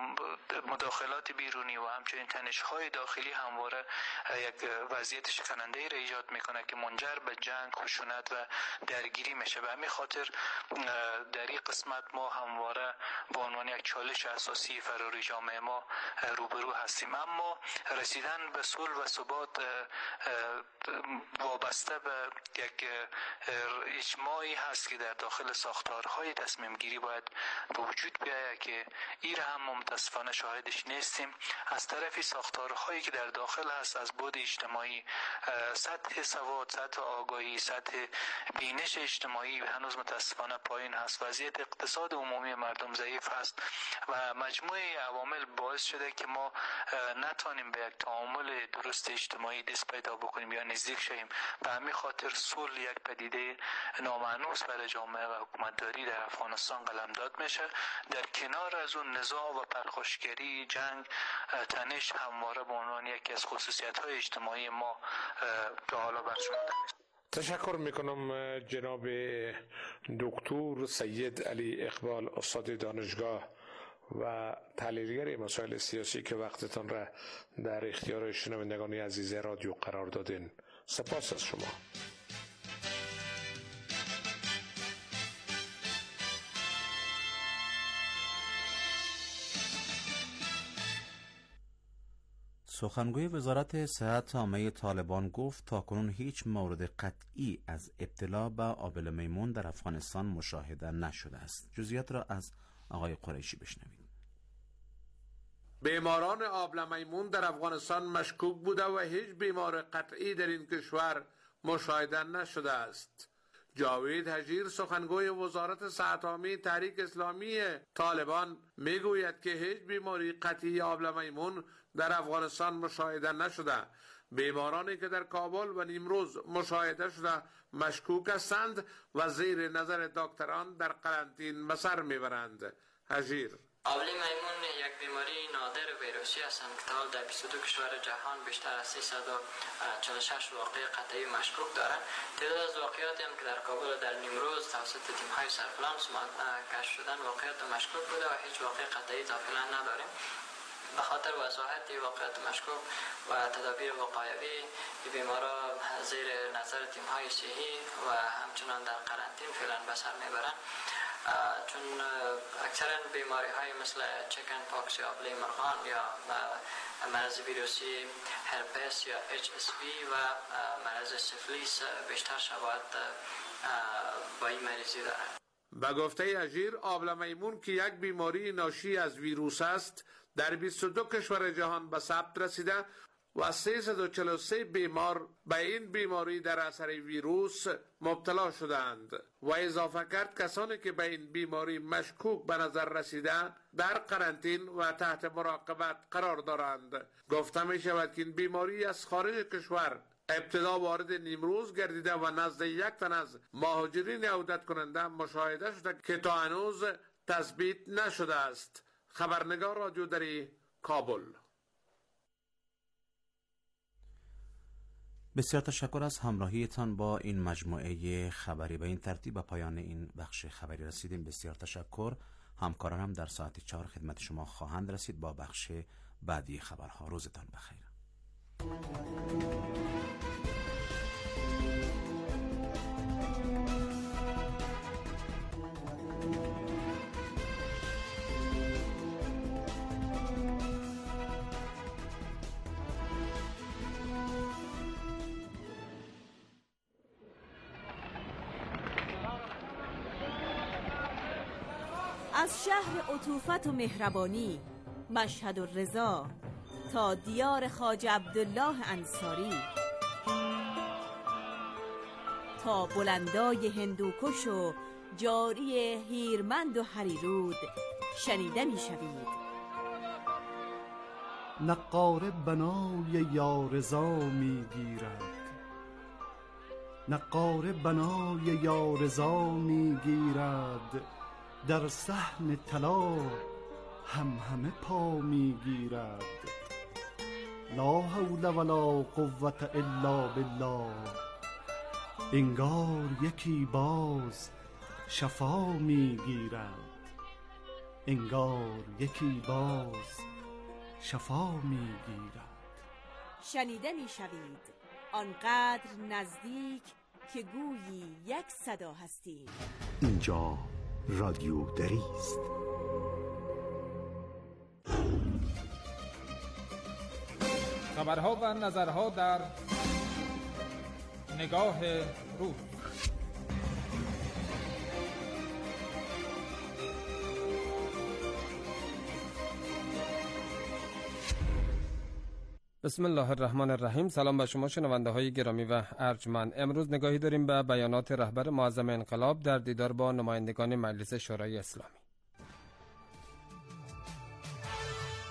مداخلات بیرونی و همچنین تنش‌های داخلی همواره یک وضعیت شکننده‌ای را ایجاد میکنه که منجر به جنگ، خشونت و درگیری میشه. به همین خاطر در این قسمت ما همواره به عنوان یک چالش اساسی فراری جامعه ما روبرو هستیم. اما رسیدن به صلح و ثبات وابسته به یک اجماعی هست که در داخل ساختارهای تصمیم گیری باید به وجود بیاید که این را هم متاسفانه شاهدش نیستیم. از طرفی ساختارهایی که در داخل هست از بعد اجتماعی، سطح سواد، سطح آگاهی، سطح بینش اجتماعی هنوز متاسفانه پایین هست. وضعیت اقتصاد عمومی مردم ضعیف هست و مجموعه عوامل عوامل باعث شده که ما نتانیم به یک تعامل درست اجتماعی دست پیدا بکنیم یا نزدیک شویم. به همین خاطر صلح یک پدیده نامانوس برای جامعه و حکومتداری در افغانستان قلمداد میشه. در کنار از اون نزاع و پرخاشگری، جنگ، تنش همواره به عنوان یکی از خصوصیت‌های اجتماعی ما تا حالا برشمرده میشه. تشکر میکنم جناب دکتر سید علی اقبال استاد دانشگاه و تحلیلگر مسائل سیاسی که وقتتان را در اختیار شنوندگان عزیز رادیو قرار دادین. سپاس از شما. سخنگوی وزارت صحت عامه طالبان گفت تاکنون هیچ مورد قطعی از ابتلا به آبله میمون در افغانستان مشاهده نشده است. جزئیات را از آقای قریشی بشنوید. بیماران آبله میمون در افغانستان مشکوک بوده و هیچ بیمار قطعی در این کشور مشاهده نشده است. جاوید حجیر سخنگوی وزارت صحت عامه تحریک اسلامی طالبان میگوید که هیچ بیماری قطعی آبله میمون در افغانستان مشاهده نشده. بیمارانی که در کابل و نیمروز مشاهده شده مشکوک هستند و زیر نظر دکتران در قرنطین به سر میبرند. حجیر: آبله میمون یک بیماری نادر ویروسی است که تا در بیست و دو کشور جهان بیشتر از سیصد و چهل و شش واقعه قطعی مشکوک دارند. تعداد از واقعاتی هم که در کابل و در نیمروز توسط تیم‌های سرپلانس کشف شدن واقعیت مشکوک بوده و هیچ واقعه قطعی تا فعلا نداریم. به خاطر وضاحت واقعیت مشکوک و تدابیر وقایوی بیمارا زیر نظر تیم‌های صحی و همچنان در قرنطین فعلا به سر میبرند، چون اکثرا بیماری های مثل چکن پاکس یا آبله مرغان یا مرض ویروسی هرپس یا اچ اس وی و مرض سفلیس بیشتر شباهت با این مریضی دارند. به گفته حجیر، آبله میمون که یک بیماری ناشی از ویروس است در بیست و دو کشور جهان به ثبت رسیده و سیصد و چهل و سه بیمار به این بیماری در اثر ویروس مبتلا شدند و اضافه کرد کسانی که به این بیماری مشکوک به نظر رسیده در قرنطین و تحت مراقبت قرار دارند. گفته می شود که این بیماری از خارج کشور ابتدا وارد نیمروز گردیده و نزد یک تن از مهاجرین عودت کننده مشاهده شده که تا هنوز تثبیت نشده است. خبرنگار رادیو دری، کابل. بسیار تشکر از همراهیتان با این مجموعه خبری. به این ترتیب به پایان این بخش خبری رسیدیم. بسیار تشکر. همکاران هم در ساعت چهار خدمت شما خواهند رسید با بخش بعدی خبرها. روزتان بخیر. از شهر عطوفت و مهربانی مشهد و رضا تا دیار خواجه عبدالله انصاری، تا بلندای هندوکش و جاری هیرمند و هریرود شنیده می شوید. نقاره بنای یارضا می گیرد، نقاره بنای یارضا می گیرد، در صحن طلا هم همه پا می گیرد. لا حول ولا قوة الا بالله، انگار یکی باز شفا می گیرد، انگار یکی باز شفا می گیرد. شنیده می شوید آنقدر نزدیک که گویی یک صدا هستیم. اینجا رادیو دری است. خبرها و نظرها در نگاه روز. بسم الله الرحمن الرحیم. سلام به شما شنونده های گرامی و ارجمند. امروز نگاهی داریم به بیانات رهبر معظم انقلاب در دیدار با نمایندگان مجلس شورای اسلامی.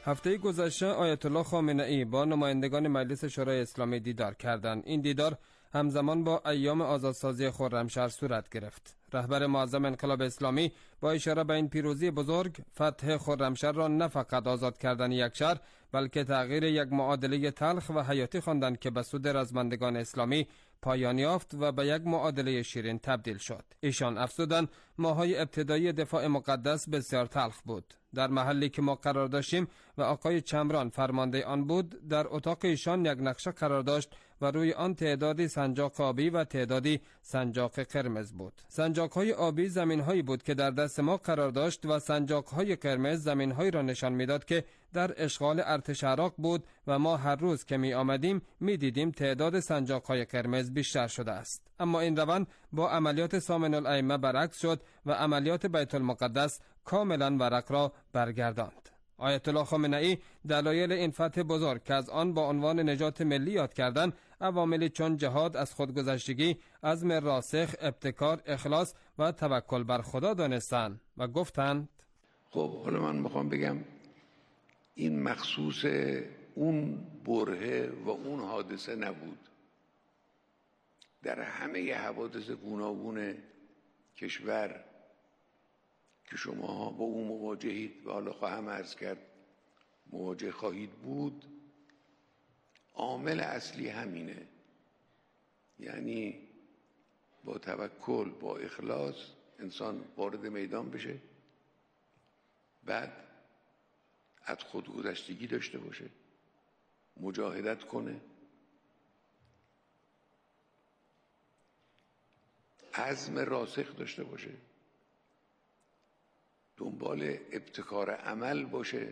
هفته گذشته آیت الله خامنه ای با نمایندگان مجلس شورای اسلامی دیدار کردند. این دیدار همزمان با ایام آزادسازی خرمشهر صورت گرفت. رهبر معظم انقلاب اسلامی با اشاره به این پیروزی بزرگ، فتح خرمشهر را نه فقط آزاد کردن یک شهر بلکه تغییر یک معادله تلخ و حیاتی خواندند که به سود رزمندگان اسلامی پایان یافت و به یک معادله شیرین تبدیل شد. ایشان افزودند ماهای ابتدایی دفاع مقدس بسیار تلخ بود. در محلی که ما قرار داشتیم و آقای چمران فرمانده آن بود، در اتاق ایشان یک نقشه قرار داشت و روی آن تعدادی سنجاق آبی و تعدادی سنجاق قرمز بود. سنجاق‌های آبی زمین‌هایی بود که در دست ما قرار داشت و سنجاق‌های قرمز زمین‌هایی را نشان می‌داد که در اشغال ارتش عراق بود و ما هر روز که می آمدیم می دیدیم تعداد سنجاق‌های قرمز بیشتر شده است. اما این روند با عملیات سامن الائمه برعکس شد و عملیات بیت المقدس کاملا ورق را برگرداند. آیت الله خامنه ای دلایل این فتح بزرگ که از آن با عنوان نجات ملی یاد کردند، عواملی چون جهاد، از خودگذشتگی، عزم راسخ، ابتکار، اخلاص و توکل بر خدا دانستند و گفتند خب حالا من میخوام بگم این مخصوص اون برهه و اون حادثه نبود. در همه حوادث گوناگون کشور که شما با اون مواجهید و حالا خواهم عرض کرد مواجه خواهید بود، عامل اصلی همینه. یعنی با توکل، با اخلاص انسان وارد میدان بشه، بعد از خودگذشتگی داشته باشه، مجاهدت کنه، عزم راسخ داشته باشه، دنبال ابتکار عمل باشه،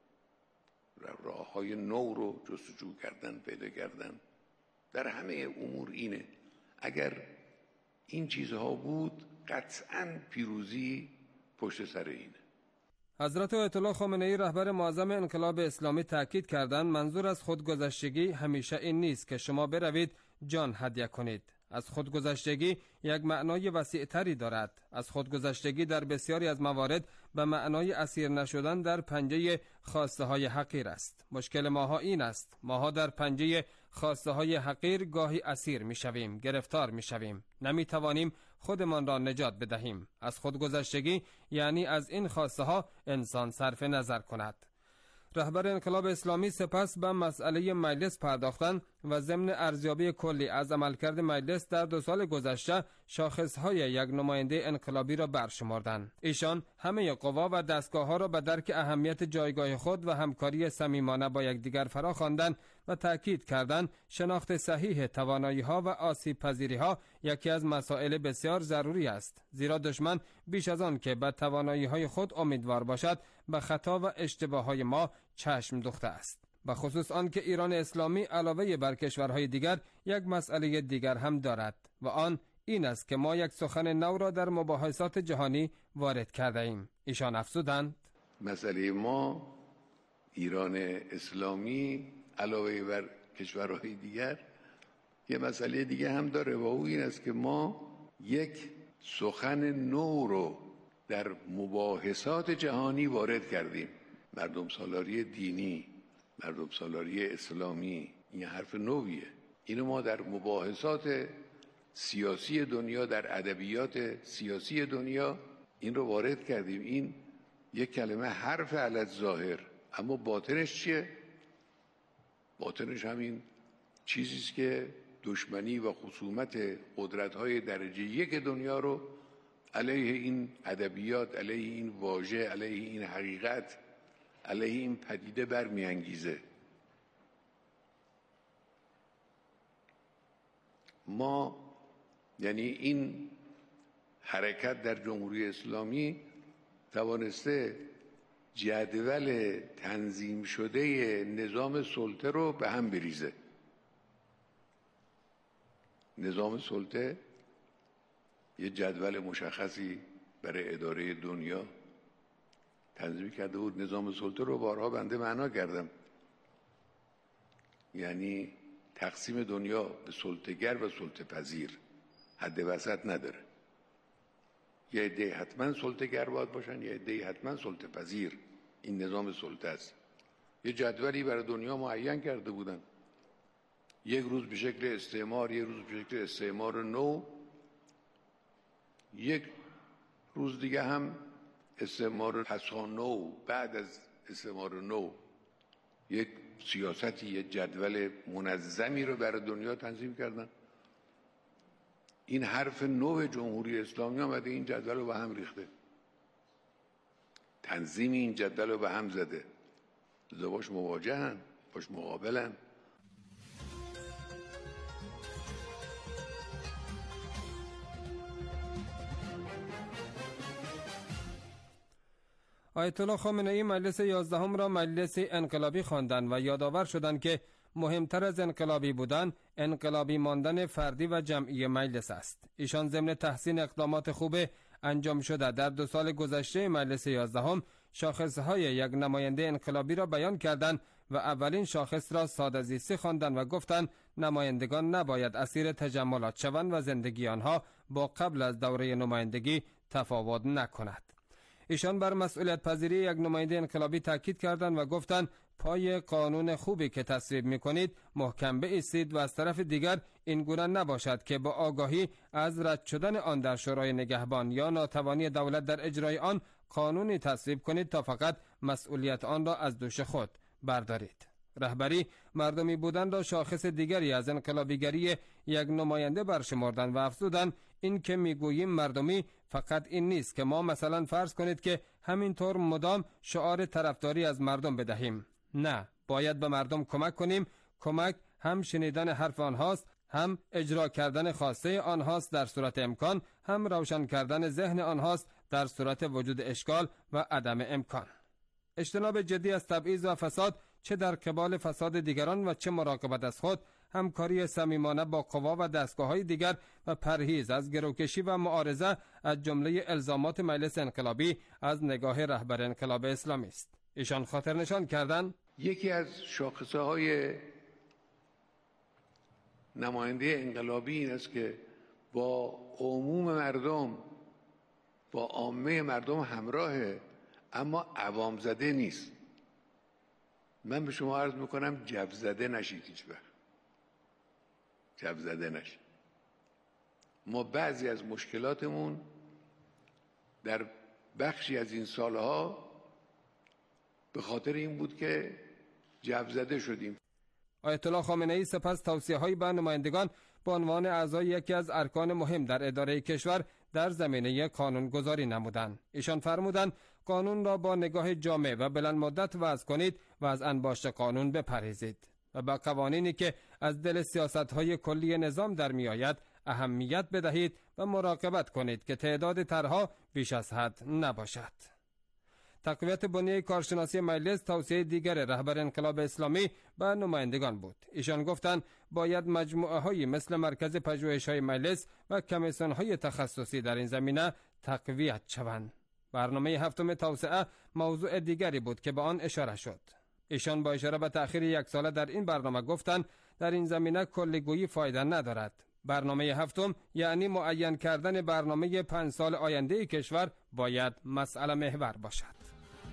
راه های نو رو جستجو کردن، پیدا کردن. در همه امور اینه. اگر این چیزها بود قطعاً پیروزی پشت سر اینه. حضرت آیت الله خامنه ای رهبر معظم انقلاب اسلامی تاکید کردند منظور از خودگذشتگی همیشه این نیست که شما بروید جان هدیه کنید. از خودگذشتگی یک معنای وسیع‌تری دارد. از خودگذشتگی در بسیاری از موارد به معنای اسیر نشدن در پنجه خواسته های حقیر است. مشکل ماها این است، ماها در پنجه خواسته های حقیر گاهی اسیر می شویم، گرفتار می شویم، نمی توانیم خودمان را نجات بدهیم. از خودگذشتگی یعنی از این خواسته ها انسان صرف نظر کند. رهبر انقلاب اسلامی سپس به مسئله مجلس پرداختند و ضمن ارزیابی کلی از عملکرد مجلس در دو سال گذشته شاخصهای یک نماینده انقلابی را برشمردند. ایشان همه قوا و دستگاه‌ها را به درک اهمیت جایگاه خود و همکاری صمیمانه با یکدیگر فرا خواندند و تأکید کردند شناخت صحیح توانایی‌ها و آسیب‌پذیری‌ها یکی از مسائل بسیار ضروری است، زیرا دشمن بیش از آن که به توانایی‌های خود امیدوار باشد به خطا و اشتباه‌های ما چشم دوخته است. به خصوص آن که ایران اسلامی علاوه بر کشورهای دیگر یک مسئله دیگر هم دارد و آن این است که ما یک سخن نو را در مباحثات جهانی وارد کرده ایم. ایشان افزودند مسئله ما ایران اسلامی علاوه بر کشورهای دیگر یه مسئله دیگه هم داره و او این است که ما یک سخن نو رو در مباحثات جهانی وارد کردیم. مردم سالاری دینی، مردم سالاری اسلامی، این حرف نویه. اینو ما در مباحثات سیاسی دنیا، در ادبیات سیاسی دنیا این رو وارد کردیم. این یک کلمه حرف علی ظاهر، اما باطنش چیه؟ باطنش همین چیزیست که دشمنی و خصومت قدرت‌های درجه یک دنیا رو علیه این ادبیات، علیه این واژه، علیه این حقیقت، علیه این پدیده برمی‌انگیزه. ما یعنی این حرکت در جمهوری اسلامی توانسته جدول تنظیم شده نظام سلطه رو به هم بریزه. نظام سلطه یه جدول مشخصی برای اداره دنیا تنظیم کرده بود. نظام سلطه رو بارها بنده معنا کردم، یعنی تقسیم دنیا به سلطه‌گر و سلطه پذیر، حد وسط نداره. یه عده حتما سلطه‌گر باید باشن، یه عده حتما سلطه پذیر. این نظام سلطه است. یه جدولی برای دنیا معین کرده بودن، یک روز به شکل استعمار، یک روز به شکل استعمار نو، یک روز دیگه هم استعمار پسان نو، بعد از استعمار نو یک سیاستی، یک جدول منظمی رو برای دنیا تنظیم کردن. این حرف نو جمهوری اسلامی آمده این جدول رو به هم ریخته، تنظیم این جدول رو به هم زده، باش مواجهن، باش مقابلن. آیت الله خامنه ای مجلس یازدهم را مجلس انقلابی خواندند و یادآور شدند که مهمتر از انقلابی بودن، انقلابی ماندن فردی و جمعی مجلس است. ایشان ضمن تحسین اقدامات خوب انجام شده در دو سال گذشته مجلس یازدهم شاخصهای یک نماینده انقلابی را بیان کردند و اولین شاخص را ساده زیستی خواندند و گفتند نمایندگان نباید اسیر تجملات شوند و زندگی آنها با قبل از دوره نمایندگی تفاوت نکند. ایشان بر مسئولیت پذیری یک نماینده انقلابی تاکید کردند و گفتند پای قانون خوبی که تصویب می‌کنید محکم بایستید و از طرف دیگر این گونه نباشد که با آگاهی از رد شدن آن در شورای نگهبان یا ناتوانی دولت در اجرای آن قانونی تصویب کنید تا فقط مسئولیت آن را از دوش خود بردارید. رهبری مردمی بودن را شاخص دیگری از انقلابیگری یک نماینده برشمردند و افزودند این که میگوییم مردمی فقط این نیست که ما مثلا فرض کنید که همینطور مدام شعار طرفداری از مردم بدهیم. نه، باید به مردم کمک کنیم. کمک هم شنیدن حرف آنهاست، هم اجرا کردن خواسته آنهاست در صورت امکان، هم روشن کردن ذهن آنهاست در صورت وجود اشکال و عدم امکان. اجتناب جدی از تبعیض و فساد، چه در قبال فساد دیگران و چه مراقبت از خود، همکاری صمیمانه با قوا و دستگاه‌های دیگر و پرهیز از گروکشی و معارضه از جمله الزامات مجلس انقلابی از نگاه رهبر انقلاب اسلامی است. ایشان خاطر نشان کردند یکی از شاخصه‌های نماینده انقلابی این است که با عموم مردم، با عامه مردم همراهه، اما عوام زده نیست. من به شما عرض میکنم جب زده نشید، هیچ وقت جب زده نشید. ما بعضی از مشکلاتمون در بخشی از این سالها به خاطر این بود که جب زده شدیم. آیت الله خامنه ای سپس توصیه‌های به نمایندگان به عنوان اعضای یکی از ارکان مهم در اداره کشور در زمینه قانونگذاری نمودند. ایشان فرمودند قانون را با نگاه جامع و بلند مدت وضع کنید و از انباشت قانون بپرهیزید و به قوانینی که از دل سیاست‌های کلی نظام در میآید اهمیت بدهید و مراقبت کنید که تعداد طرح‌ها بیش از حد نباشد. تقویت بنیه کارشناسی مجلس توصیه دیگر رهبر انقلاب اسلامی به نمایندگان بود. ایشان گفتند باید مجموعه‌هایی مثل مرکز پژوهش‌های مجلس و کمیسیون‌های تخصصی در این زمینه تقویت شوند. برنامه هفتم توسعه موضوع دیگری بود که به آن اشاره شد. ایشان با اشاره به تأخیر یک ساله در این برنامه گفتند در این زمینه کلیگویی فایده ندارد. برنامه هفتم یعنی معین کردن برنامه پنج سال آینده کشور باید مسئله محور باشد.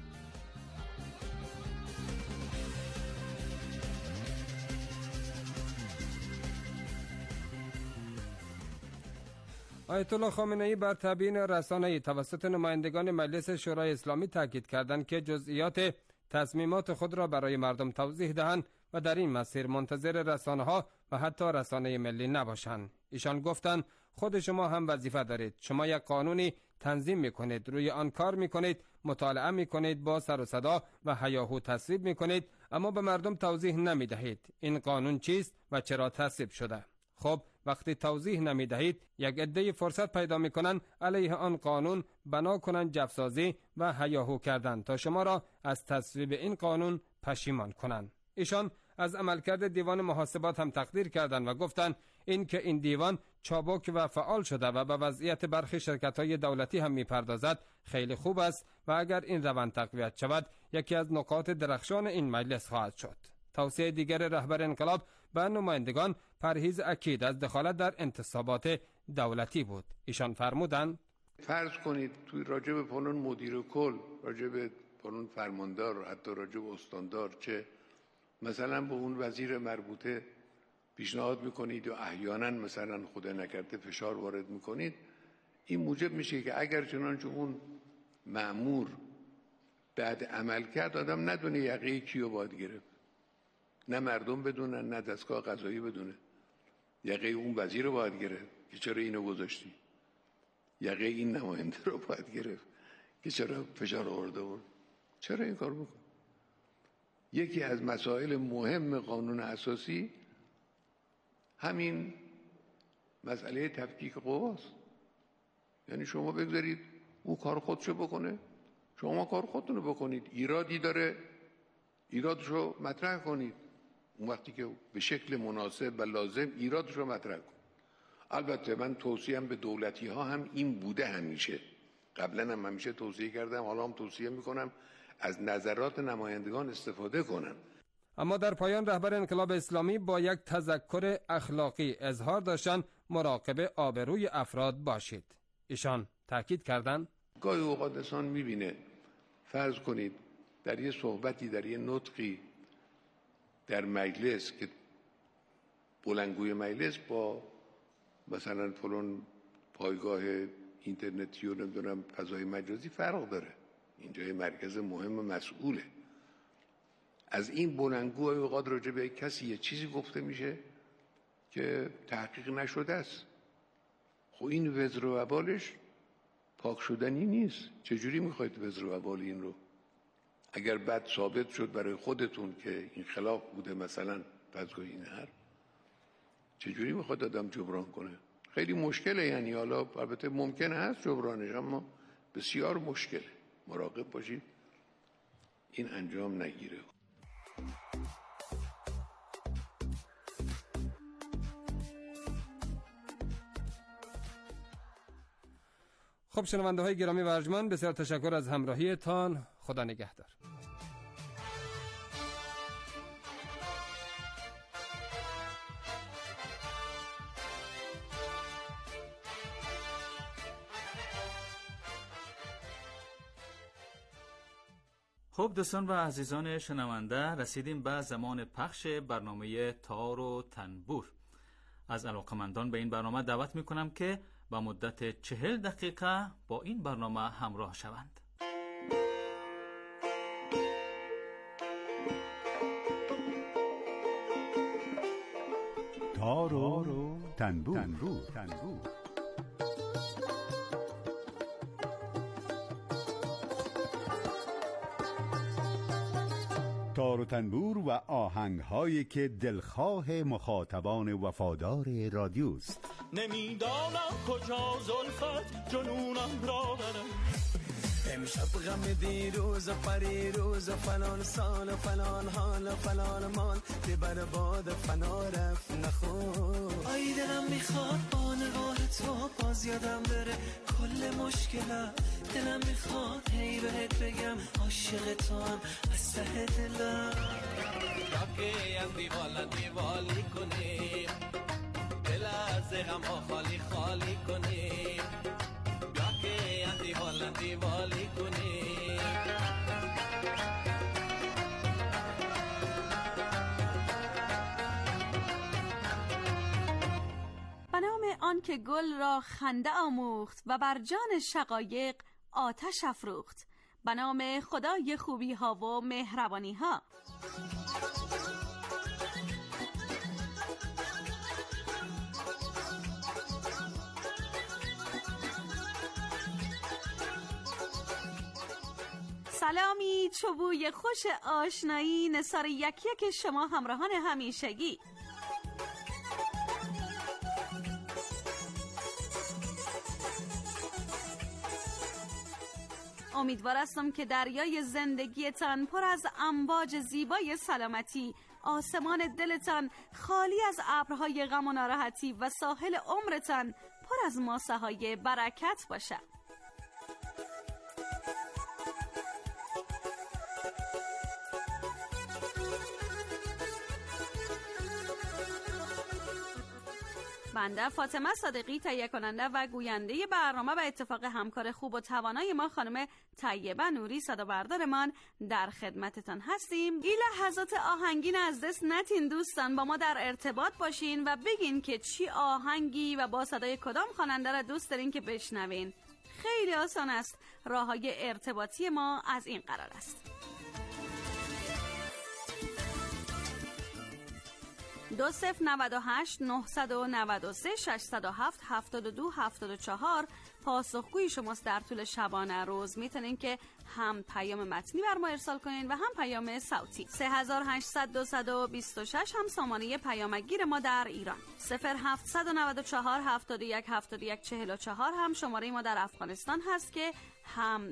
آیت الله خامنه ای بر تبیین رسانه‌ای توسط نمایندگان مجلس شورای اسلامی تاکید کردند که جزئیات تصمیمات خود را برای مردم توضیح دهند و در این مسیر منتظر رسانه‌ها و حتی رسانه ملی نباشند. ایشان گفتند خود شما هم وظیفه دارید. شما یک قانونی تنظیم می‌کنید، روی آن کار می‌کنید، مطالعه می‌کنید، با سر و صدا و هیاهو تصویب می‌کنید، اما به مردم توضیح نمی‌دهید این قانون چیست و چرا تصویب شده. خب وقتی توضیح نمی‌دهید یک عده فرصت پیدا می‌کنند علیه آن قانون بنا کنند جفسازی و هیاهو کردن تا شما را از تصویب این قانون پشیمان کنند. ایشان از عملکرد دیوان محاسبات هم تقدیر کردند و گفتند این که این دیوان چابک و فعال شده و به وضعیت برخی شرکت‌های دولتی هم می‌پردازد خیلی خوب است و اگر این روند تقویت شود یکی از نکات درخشان این مجلس خواهد شد. توصیه دیگر رهبر انقلاب به نمایندگان پرهیز اکید از دخالت در انتصابات دولتی بود. ایشان فرمودند فرض کنید توی راجع به فلان مدیر کل، راجع به اون فرماندار، حتی راجع به استاندار، چه مثلا به اون وزیر مربوطه پیشنهاد میکنید و احیانا مثلا خدا نکرده فشار وارد میکنید، این موجب میشه که اگر چنانچه اون مأمور بعد عمل کرد آدم ندونه یقه کیو باید گرفت، نه مردم بدونن نه دستگاه قضایی بدونه، یقه اون وزیر رو باید گرفت که چرا اینو گذاشتی، یقه این نماینده رو باید گرفت که چرا فشار آورده بود، چرا این کار میکنه؟ یکی از مسائل مهم قانون اساسی همین مسئله تفکیک قواست. یعنی شما بگذارید او کار خودشو بکنه، شما کار خودتون رو بکنید، ایرادی داره ایرادشو مطرح کنید، اون وقتی که به شکل مناسب و لازم ایرادشو مطرح کنید. البته من توصیه‌ام به دولتی ها هم این بوده، همیشه قبلا هم همیشه توصیه کردم، حالا هم توصیه میکنم از نظرات نمایندگان استفاده کنن. اما در پایان رهبر انقلاب اسلامی با یک تذکر اخلاقی اظهار داشتن مراقب آبروی افراد باشید. ایشان تاکید کردند گاهی اوقات انسان میبینه، فرض کنید در یه صحبتی، در یه نطقی در مجلس که بلندگوی مجلس با مثلا فلان پایگاه اینترنتی و نمیدونم فضای مجازی فرق داره، اینجا یه مرکز مهم مسئوله. از این بلندگو اوقات راجع به کسی یه چیزی گفته میشه که تحقیق نشده است. خب این وزر و وبالش پاک شدنی نیست. چجوری میخواید وزر و وبال این رو اگر بعد ثابت شد برای خودتون که این خلاف بوده، مثلا فضای این هر چجوری میخواد آدم جبران کنه؟ خیلی مشکله. یعنی حالا البته ممکن هست جبرانش، اما بسیار مشکله. مراقب باشید این انجام نگیره. خب شنونده های گرامی و ارجمند، بسیار تشکر از همراهیتان. خدا نگهدار. خب دوستان و عزیزان شنونده، رسیدیم به زمان پخش برنامه تار و تنبور. از علاقمندان به این برنامه دعوت میکنم که با مدت چهل دقیقه با این برنامه همراه شوند. تار و تنبور, تنبور. تنبور. تار و تنبور و آهنگ هایی که دلخواه مخاطبان وفادار رادیوست. نمیدانم کجا زلفت جنونم را برم، امشب غم دیروز و پریروز و فلان سال و فلان حال و فلان مال ببر باد فنا رفت نخون. آی دلم میخواد با نگاه تو باز یادم بره کل مشکلم، دلم میخواد هی بهت بگم عاشق تو هم از ته دلم. یاکی هم دیوالا دیوالی کنیم، دل از غم ها خالی خالی کنیم، یاکی هم دیوالا دیوالی کنیم. به نام آن که گل را خنده آموخت و بر جان شقایق آتش افروخت، به نام خدای خوبی ها و مهربانی ها. سلامی چوبوی خوش آشنایی نثار یک یک شما همراهان همیشگی. امیدوار هستم که دریای زندگیتان پر از امواج زیبای سلامتی، آسمان دلتان خالی از ابرهای غم و ناراحتی و ساحل عمرتان پر از ماسه های برکت باشد. بنده فاطمه صادقی تهیه کننده و گوینده برنامه و اتفاق همکار خوب و توانای ما خانم طیبه نوری صدا بردارمان در خدمتتان هستیم. این لحظات آهنگین از دست نتین دوستان، با ما در ارتباط باشین و بگین که چی آهنگی و با صدای کدام خواننده را دوست دارین که بشنوین. خیلی آسان است. راههای ارتباطی ما از این قرار است: دو صفر نود و هشت نهصد و نود و سه ششصد و هفت هفتاد و دو هفتاد و چهار پاسخگوی شماست. در طول شبانه روز میتونین که هم پیام متنی بر ما ارسال کنین و هم پیام صوتی. سه هزار و هشتصد دویست و بیست و شش هم سامانه پیامگیر ما در ایران. صفر هفتصد و نود و چهار هفتاد و یک هفتاد و یک چهل و چهار هم شماره ما در افغانستان هست که هم